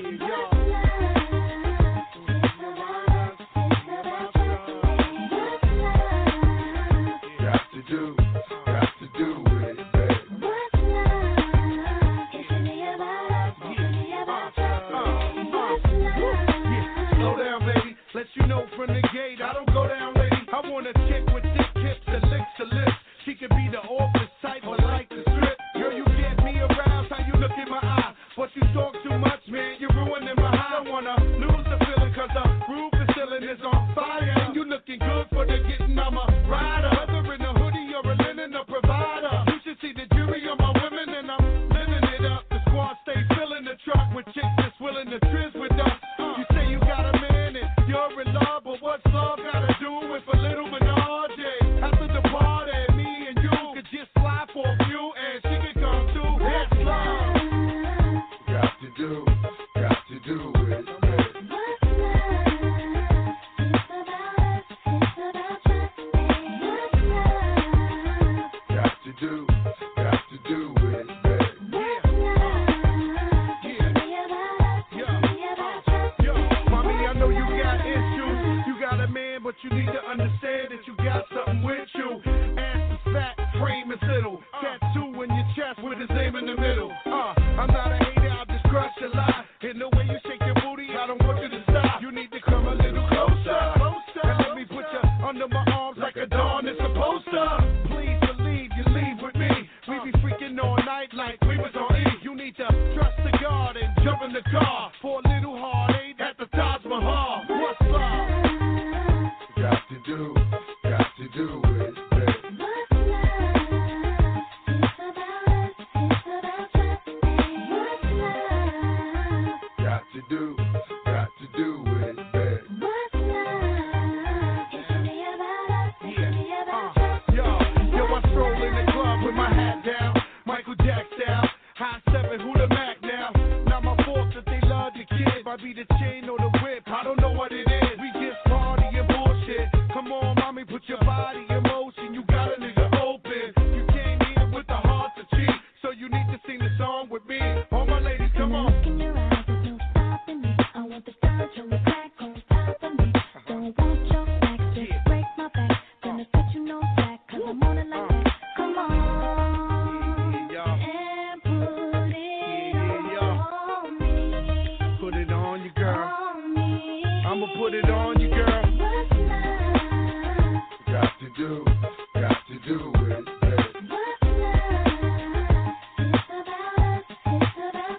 You know from the gate, I don't go down, lady. I want a chick with thick hips that licks the lips. She could be the office type, but like the strip. Girl, you get me aroused, how you look in my eye. But you talk too much, man, you're ruining my high. I don't wanna lose the feeling, cause the roof is ceiling is on fire. And you looking good for the getting, I'm a rider. Whether in a hoodie or a linen, a provider. You should see the jury on my women, and I'm living it up. The squad stay filling the truck with chicks that's willing to trizz with us. You say you got a man and you're in love, but what's love gotta do with a little menage? After the party, me and you could just slide for a few, and she could come through. That's love. Got to do it. Got to do it. Mommy, I know you got issues. You got a man, but you need to understand that you got something with you. Ass is fat, frame is little. Tattoo in your chest with his name in the middle. I'm not a hater, I'll just crush a lie. In the way you shake your booty, I don't want you to stop. You need to come a little closer. And let me put you under my arms like a dawn is supposed to. Please believe you leave with me. We be freaking all night like we was on E. You need to trust the God and jump in the car for a little heartache at the Taj Mahal. What's up? Got to do it. Got to do it. Got to do it, baby. Yo, I stroll in the club with my hat down, Michael Jack style, high 7, who the Mac now? Not my fault that they love the kid, might be the chain or the whip, I don't know what it is. We just party and bullshit. Come on, mommy, put your body in motion. You got a nigga open. You came in with the heart to cheat, so you need to sing the song with me. All my ladies, come on. I want the style, show me crack on top of me. Don't want your back, just break my back. Gonna put you no slack, cause I'm on it like that. Come on, and put it on me. Put it on you, girl. On me. I'ma put it on you, girl. Got to do it. Got to do it, baby. It's about us, it's about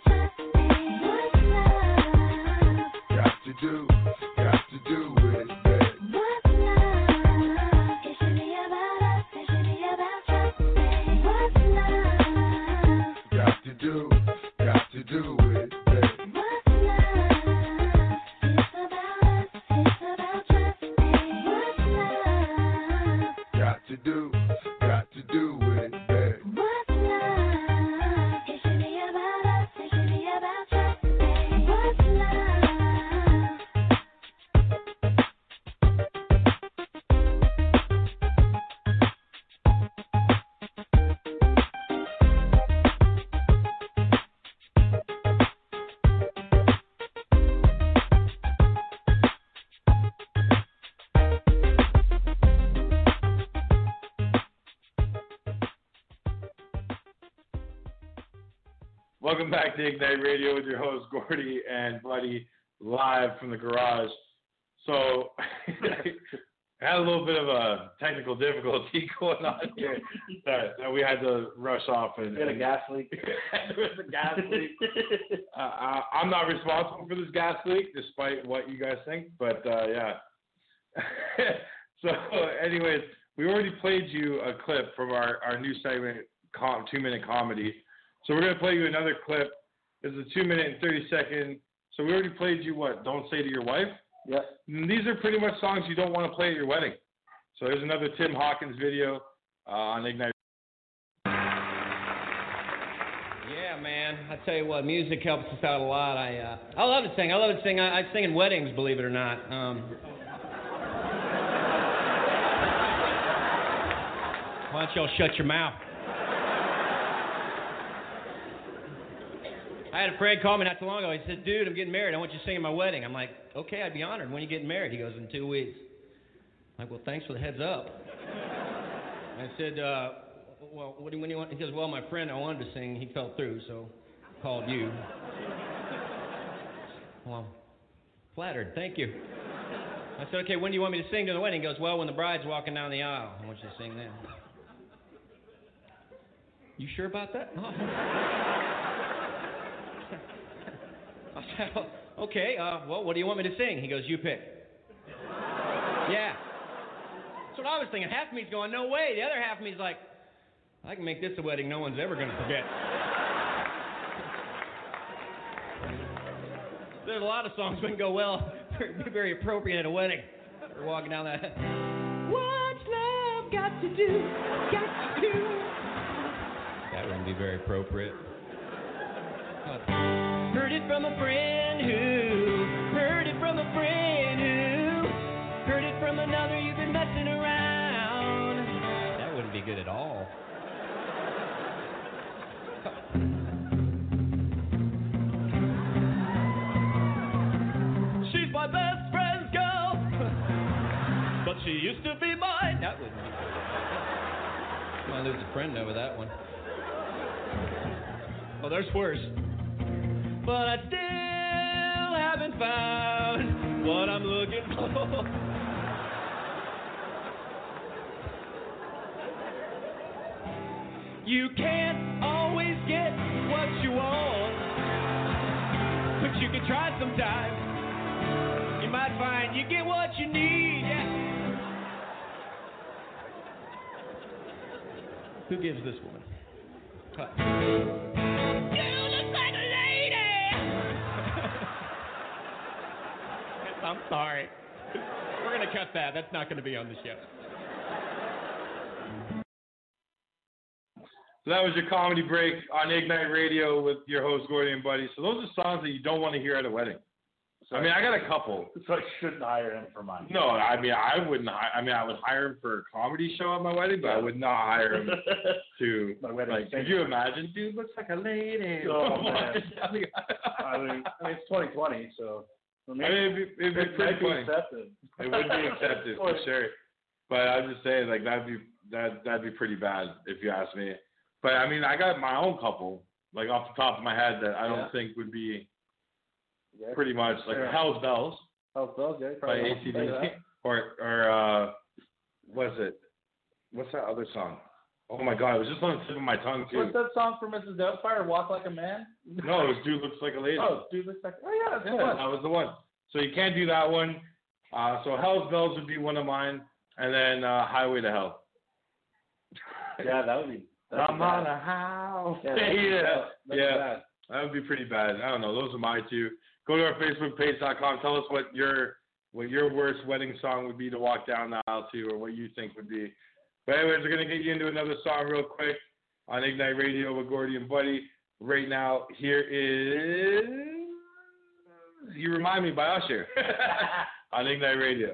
do with it, baby. What's love? It's about us. It's about trusting. What's love? Got to do with it, baby. What's love? It should be about us. It should be about trusting. What's Welcome back to Ignite Radio with your host Gordy and Buddy, live from the garage. So I had a little bit of a technical difficulty going on here that we had to rush off and We had a gas leak. there was a gas leak. I'm not responsible for this gas leak, despite what you guys think, but yeah. So, anyways, we already played you a clip from our new segment, 2-Minute Comedy. So we're going to play you another clip. It's a 2-minute and 30-second. So we already played you what? Don't Say to Your Wife? Yep. And these are pretty much songs you don't want to play at your wedding. So there's another Tim Hawkins video on Ignite. Yeah, man. I tell you what, music helps us out a lot. I love to sing. I sing in weddings, believe it or not. Why don't y'all shut your mouth? I had a friend call me not too long ago. He said, dude, I'm getting married. I want you to sing at my wedding. I'm like, okay, I'd be honored. When are you getting married? He goes, in 2 weeks. I'm like, well, thanks for the heads up. I said, well, when do you want? He goes, well, my friend I wanted to sing, he fell through, so I called you. Well, flattered. Thank you. I said, okay, when do you want me to sing to the wedding? He goes, well, when the bride's walking down the aisle. I want you to sing then. You sure about that? Oh. I said, okay, well, what do you want me to sing? He goes, you pick. Yeah. That's what I was thinking. Half of me's going, no way. The other half of me's like, I can make this a wedding no one's ever going to forget. There's a lot of songs that can go well, be very appropriate at a wedding. We're walking down that. What's love got to do? Got to do? That wouldn't be very appropriate. Heard it from a friend who, heard it from a friend who, heard it from another, you've been messing around. That wouldn't be good at all. She's my best friend's girl, but she used to be mine. That wouldn't be good. Might lose a friend over that one. Oh, there's worse. But I still haven't found what I'm looking for. You can't always get what you want, but you can try sometimes. You might find you get what you need. Yeah. Who gives this woman? Cut. I'm sorry. We're going to cut that. That's not going to be on the show. So that was your comedy break on Ignite Radio with your host, Gordy and Buddy. So those are songs that you don't want to hear at a wedding. So, I mean, I got a couple. So I shouldn't hire him for mine. No, I mean, I wouldn't. I would hire him for a comedy show at my wedding, but I would not hire him to, my wedding. Like, could you imagine? Dude looks like a lady. Oh, man. I mean, it's 2020, so. I mean, it'd be pretty funny. Accepted. It would be accepted for sure. But I'm just saying, like, that'd be pretty bad if you ask me. But I mean, I got my own couple, like off the top of my head, that I don't think would be pretty much like Hell's Bells. Hell's Bells, yeah. By AC/DC. Or what's it? What's that other song? Oh my God, it was just on the tip of my tongue too. What's that song for Mrs. Doubtfire? Walk Like a Man? No, it was Dude Looks Like a Lady. Oh, Dude Looks Like. Oh yeah, that's the one. That was the one. So you can't do that one. So Hell's Bells would be one of mine, and then Highway to Hell. Yeah, that would be I'm on a house. Yeah. That would be pretty bad. I don't know. Those are my two. Go to our Facebook page.com. Tell us what your worst wedding song would be to walk down the aisle to, or what you think would be. But anyways, we're going to get you into another song real quick on Ignite Radio with Gordy and Buddy. Right now, here is You Remind Me by Usher on Ignite Radio.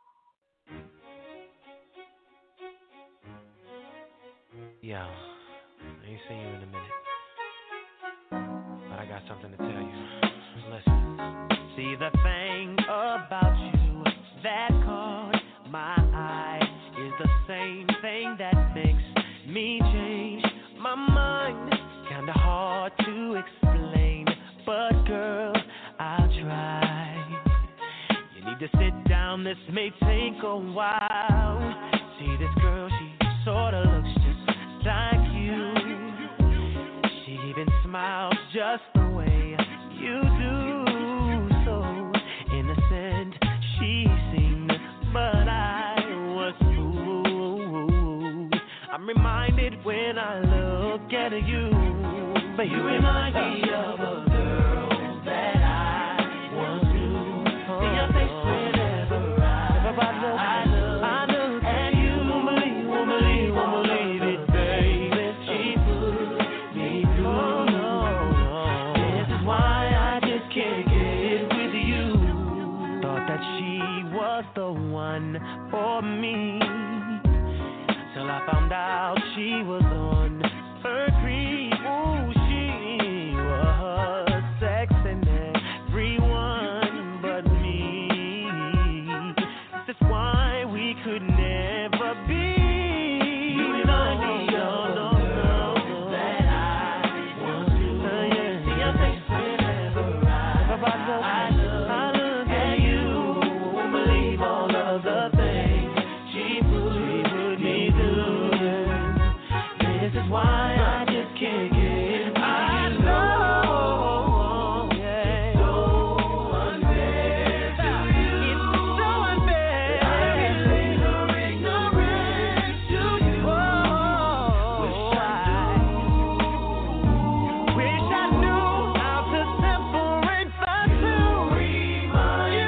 Yo, I ain't seen you in a minute, but I got something to tell you. Listen. See, the thing about you that caught my eye is the same thing that makes me change my mind. Kinda hard to explain, but girl, I'll try. You need to sit down, this may take a while. See, this girl, she sorta looks just like you. She even smiles just the way you do. So innocent she seemed, but I was fooled. I'm reminded when I look at you, but you remind me of a girl that I once knew. See your face whenever I look, and you won't believe it, baby. She put me through. This is why I just can't get with you. Thought that she was the one for me, till I found out she was on her creep. Ooh, she was sexing everyone but me. This is why we could never be. You remind me of the girl that I want to. See your face whenever I look at you. Won't believe all of the things she put me through. This is why I just can't get with you. I know, it's so unfair to you. It's so unfair. I can see her ignorance to you. Wish I knew how to separate the two. You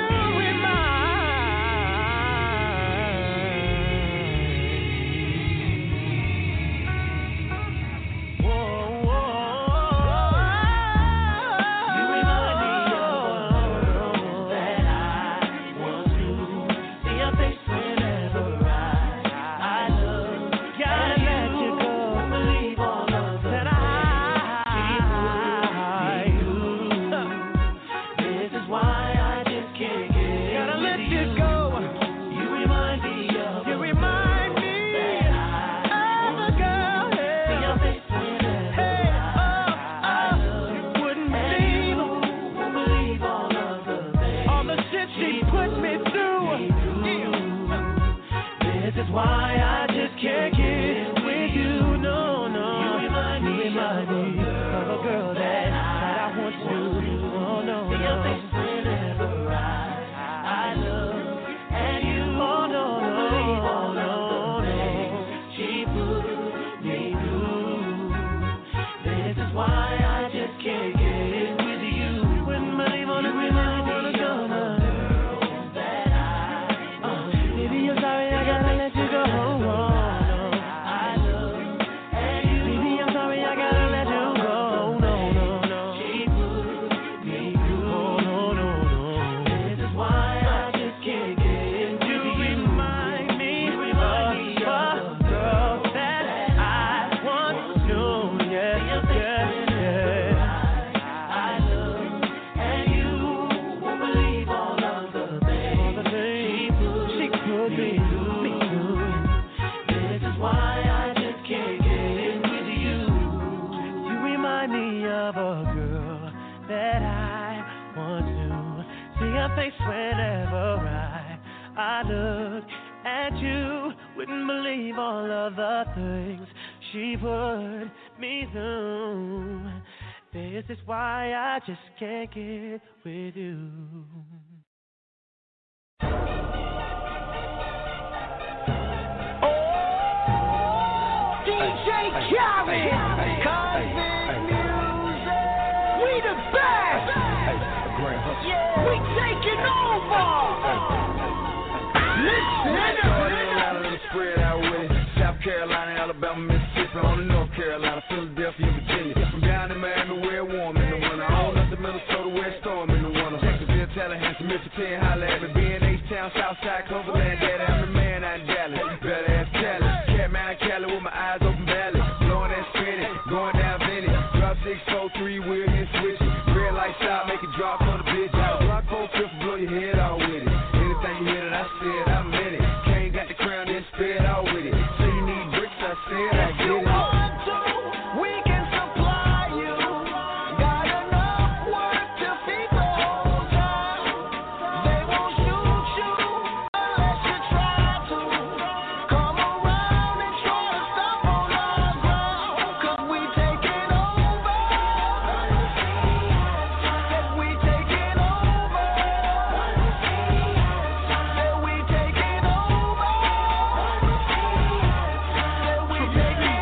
wouldn't believe all of the things she put me through. This is why I just can't get with you. DJ Cali, we the best. We taking over. Listen. Spread out with it. South Carolina, Alabama, Mississippi, on to North Carolina, Philadelphia, Virginia. From down in Miami, where it warm in the winter. On up to Minnesota, where it storm in the winter. Jacksonville, Tallahassee, Mississippi, holla at me. Being H-Town, Southside, Cloverland, daddy, I'm the man out in Dallas. Better ass Cali. Catman, Cali with my eyes open valley. Blowing that spinning, going down Vinny. Drop 643, wheel and switch it. Red light stop, make it drop for the bitch. Block 4-5, blow your head out with it. Anything you hear that I said, I meant it. Can't got the crown, then spit out with it. Say you need bricks, I said I get it. We can supply you. Got enough work to feed the whole town. They won't shoot you unless you try to. Come around and try to stop on our ground. 'Cause we taking over. Said we taking over. Said we taking over. Said we taking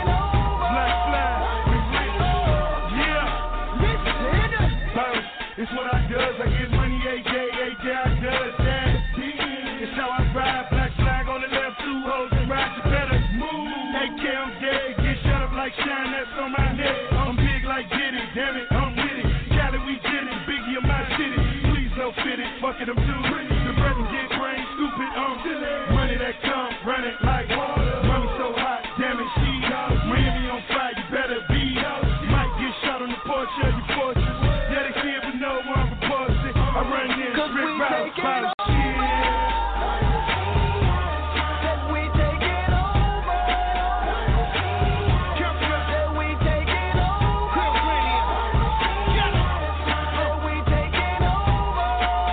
It's what I does. I get money, AJ, I does that. It's how I ride. Black flag on the left, 2 hoes and ride. You better move. AK, I'm dead. Get shut up like shine. That's on my neck. I'm big like Diddy. Damn it, I'm with it. Cali, we did it. Biggie of my city. Please don't fit it. Fuck it, I'm too. The brother get brain stupid. Money that come, run it like water. Money so hot, damn it, she Miami on fire. You better be. You might get shot on the porch of your fortress. Yeah, they see it, but no one reports it. I run in, rip routes, by the shit. Said we taking over. Said we taking over. Said we taking over.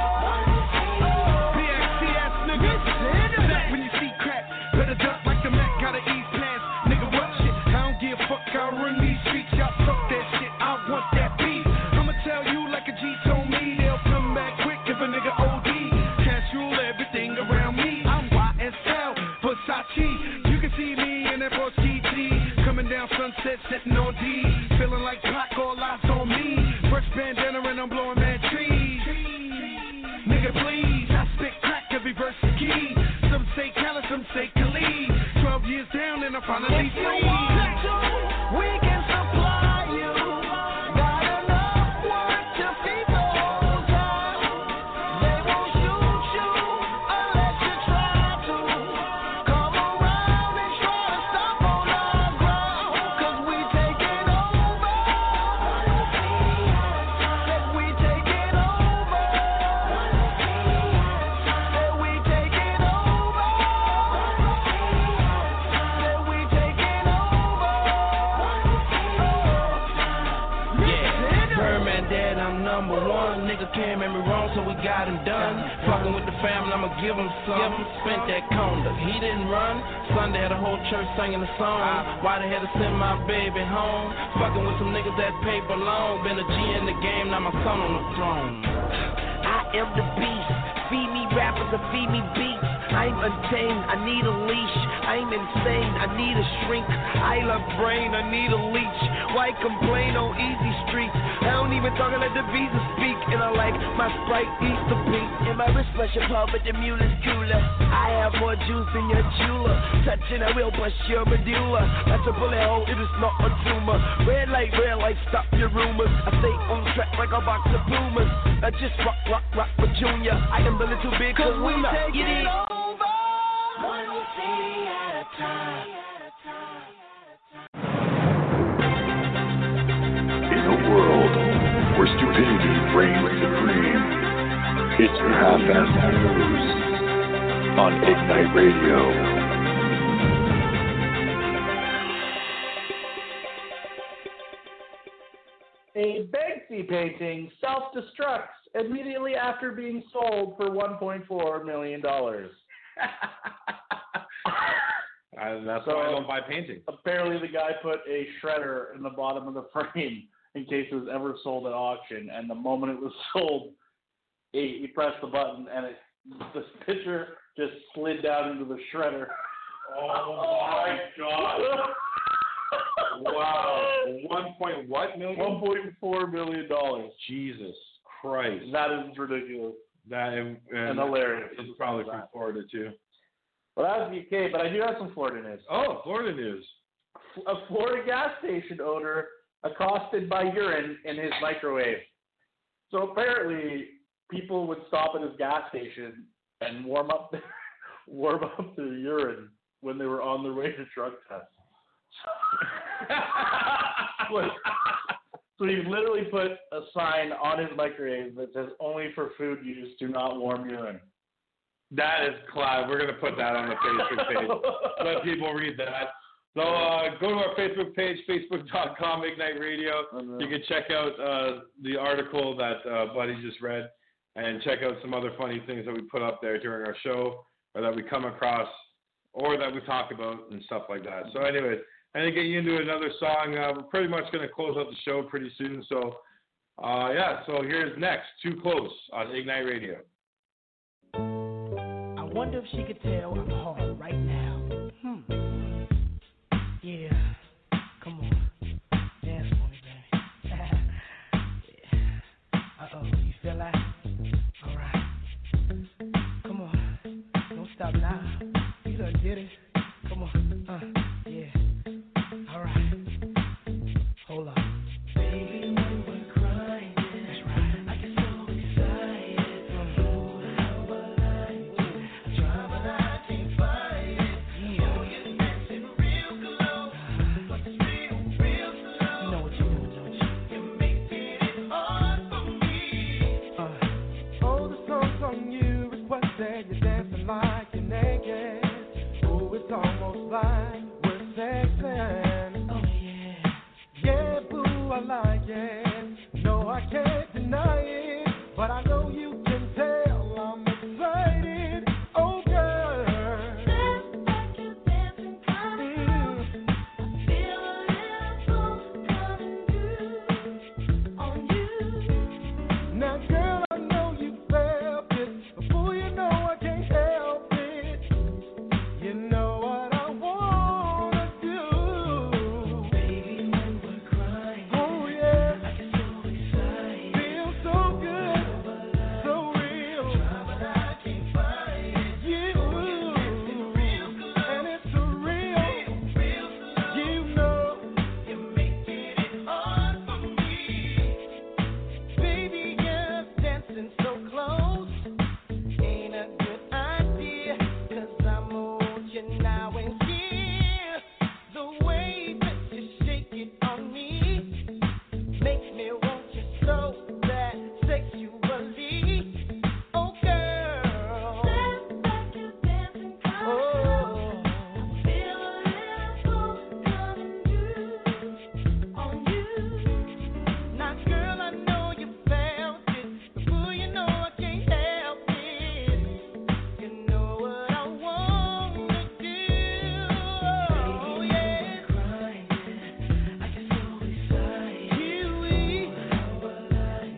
PXTS, nigga. Back when you see crack, better duck like the Mac, gotta eat plants. Nigga, what shit? I don't give a fuck, I'll run these streets, y'all suck that shit, I want that beat. I'ma tell you like a G told me, they'll come back quick if a nigga OD. Cash rule everything around me, I'm YSL, Versace. You can see me in that Porsche GT, coming down Sunset, sitting on D. Feeling like Pac, all eyes on me. Fresh bandana and I'm blowing mad trees. Nigga, please, I spit crack every verse is key. Some say Cali, some say Khalid. 12 years down and I finally free. We can supply you. Got enough work to feed the whole town. They won't shoot you unless you try to. Come around and try to stop on our ground. 'Cause we taking over. Said we taking over. Said we taking over. Said we taking over. Yeah, Birdman dead, I'm number one. Nigga can't make me wrong, so we got him done. Fucking with the family, I'ma give him some. Spent that conda, he didn't run. Sunday had a whole church singing the song. Why they had to send my baby home? Fucking with some niggas that paper long. Been a G in the game, now my son on the throne. I am the beast. Feed me rappers and feed me beats. I'm untamed, I need a leash. I'm insane, I need a shrink. I love brain, I need a leech. Why complain on easy streets? I don't even talk, I let the visa speak. And I like my Sprite Easter pink. And my wrist pressure pump, but the mule is cooler. I have more juice than your jeweler. Touching, I will bust your medulla. That's a bullet hole, it is not a tumor. Red light, stop your rumors. I stay on track like a box of Pumas. I just rock for Junior. I am the little big kahuna. Get it? One city at a time. In a world where stupidity reigns supreme, it's the Half-Assed News on Ignite Radio. A Banksy painting self-destructs immediately after being sold for $1.4 million. And that's why I don't buy paintings. Apparently the guy put a shredder in the bottom of the frame in case it was ever sold at auction, and the moment it was sold, he pressed the button, and this picture just slid down into the shredder. Oh my God. Wow. 1.1 million? $1.4 million. Jesus Christ. That is ridiculous. That and hilarious. It's probably from Florida too. Well, that was UK, but I do have some Florida news. Oh, Florida news. A Florida gas station owner accosted by urine in his microwave. So apparently, people would stop at his gas station and warm up their urine when they were on their way to drug tests. So he literally put a sign on his microwave that says "Only for food use, do not warm urine." That is class. We're going to put that on the Facebook page. Let people read that. So go to our Facebook page, facebook.com, Ignite Radio. You can check out the article that Buddy just read and check out some other funny things that we put up there during our show or that we come across or that we talk about and stuff like that. So anyways, I'm going to get you into another song. We're pretty much going to close out the show pretty soon. So, so here's next, Too Close on Ignite Radio. I wonder if she could tell I'm hard right now. Yeah, come on, dance for me, baby. Yeah. Uh-oh, you feel that? All right. Come on, don't stop now. You done did it. Come on, yeah. All right. Hold on. Baby, we were crying. That's right. I get so excited. How I like you. I try, but I can't find it. Yeah. Oh, you're dancing real close, but it's real slow. You know what you're doing, don't you? You're making it hard for me. Oh, the song's on you. Requested you're dancing like you're naked. Oh, it's almost like we're sexing. Oh, yeah. Yeah, boo, I like it. No, I can't deny it. But I know you can tell I'm excited. Oh, girl. Dance like you're dancing, coming. I feel a little close coming through on you. Now, girl, I know you felt it. Before you know I can't help it. You know what I wanna do. Baby, we were crying. Oh, yeah. I get so excited. Feels so good. So real. Try, but I can't find it. You. And it's so real. You know. You're making it hard for me. Baby, you're dancing so close. Ain't a good idea, 'cause I'm on you now and here. The way that you shake it on me Makes me want you so bad, sexually. Oh, girl. Dance like you're dancing, coming. Oh. Feel a little close coming through on you. Now, girl, I know you felt it. Before you know I can't help it. You know what I wanna do. Oh, yeah. Crying, I get so excited. Kiwi. How I like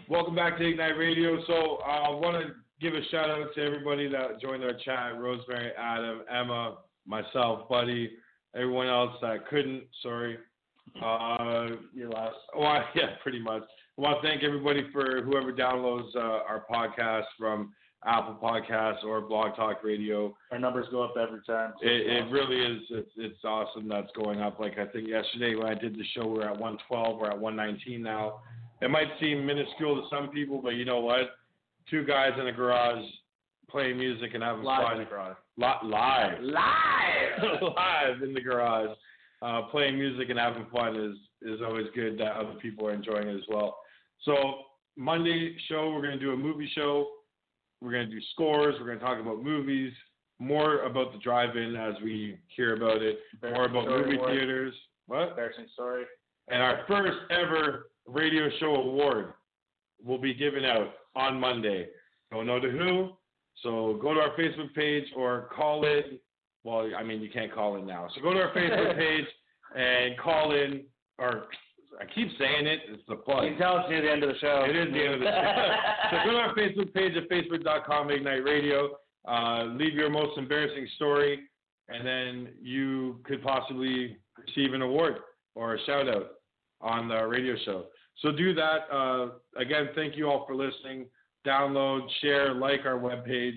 Welcome back to Ignite Radio. So I want to give a shout out to everybody that joined our chat: Rosemary, Adam, Emma, myself, Buddy, everyone else that couldn't. Sorry. You're last. Well, yeah, pretty much. I want to thank everybody for whoever downloads our podcast from Apple Podcasts or Blog Talk Radio. Our numbers go up every time. So it really is. It's awesome that's going up. Like I think yesterday when I did the show, we were at 112. We're at 119 now. It might seem minuscule to some people, but you know what? Two guys in a garage playing music and having live fun. in the garage. Live in the garage. Playing music and having fun is always good that other people are enjoying it as well. So Monday show, we're going to do a movie show. We're going to do scores. We're going to talk about movies, more about the drive-in as we hear about it, more about movie theaters. What? Embarrassing story. And our first ever radio show award will be given out on Monday. Don't know to who, so go to our Facebook page or call in. Well, I mean, you can't call in now. So go to our Facebook page and call in, or I keep saying it, it's the plug. You can tell it's near the end of the show. It is the end of the show. So go to our Facebook page at facebook.com/Ignite Radio. Leave your most embarrassing story, and then you could possibly receive an award or a shout out on the radio show. So do that. Again, thank you all for listening. Download, share, like our webpage.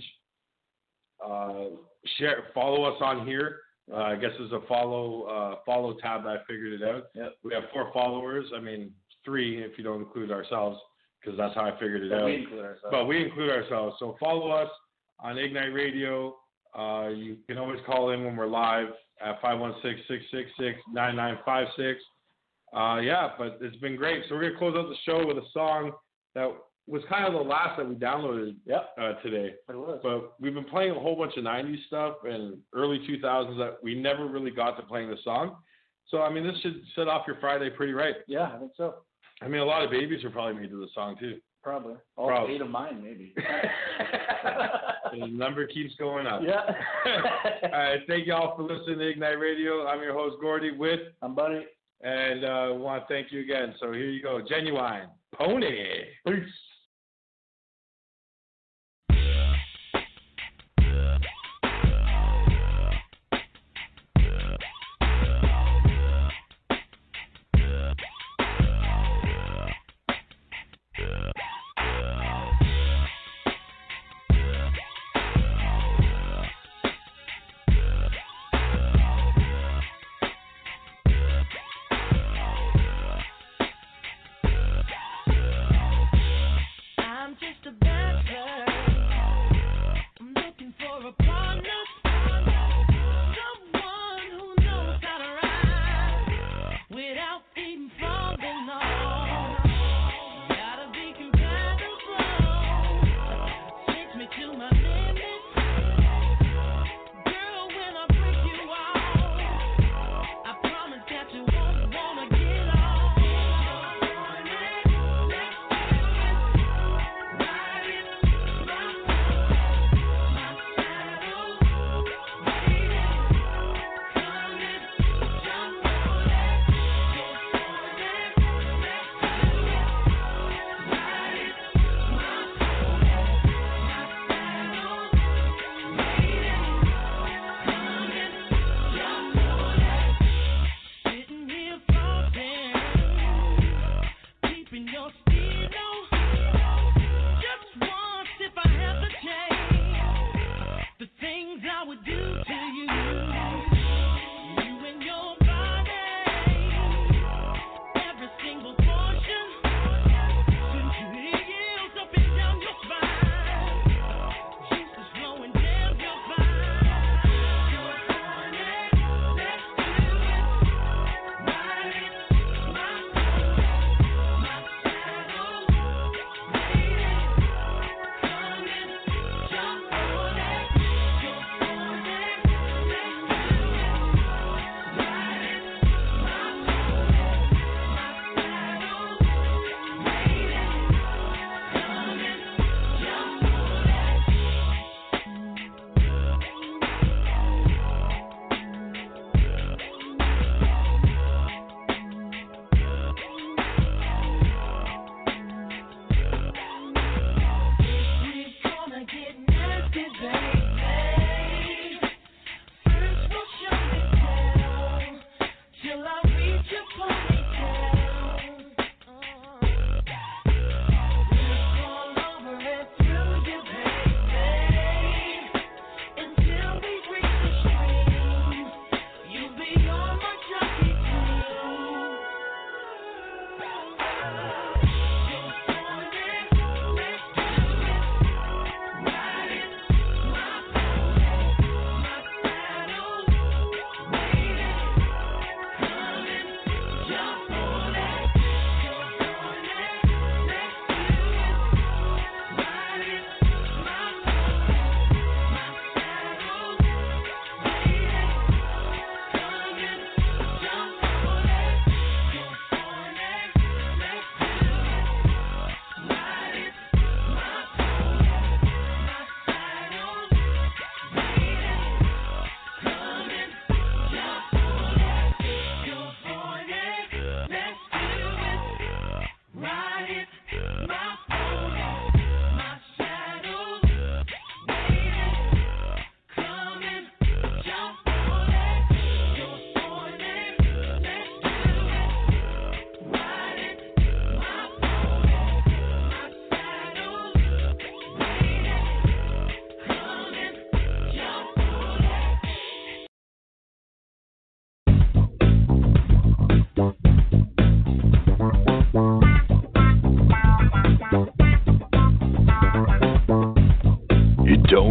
Share, follow us on here. I guess there's a follow tab. I figured it out. Yep. We have 4 followers. I mean, 3 if you don't include ourselves, because that's how I figured it out. We include ourselves. But we include ourselves. So follow us on Ignite Radio. You can always call in when we're live at 516-666-9956. Yeah, but it's been great. So we're going to close out the show with a song that was kind of the last that we downloaded today. It was. But we've been playing a whole bunch of 90s stuff and early 2000s that we never really got to playing the song. So, I mean, this should set off your Friday pretty right. Yeah, I think so. I mean, a lot of babies are probably made to the song, too. Probably. All Probably. 8 of mine, maybe. The number keeps going up. Yeah. All right, thank you all for listening to Ignite Radio. I'm your host, Gordy, with... I'm Buddy. And I want to thank you again. So here you go. Genuine Pony. Peace.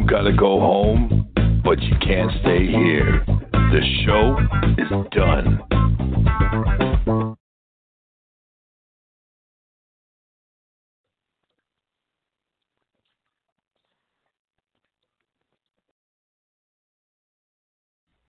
gotta go home, but you can't stay here. The show is done.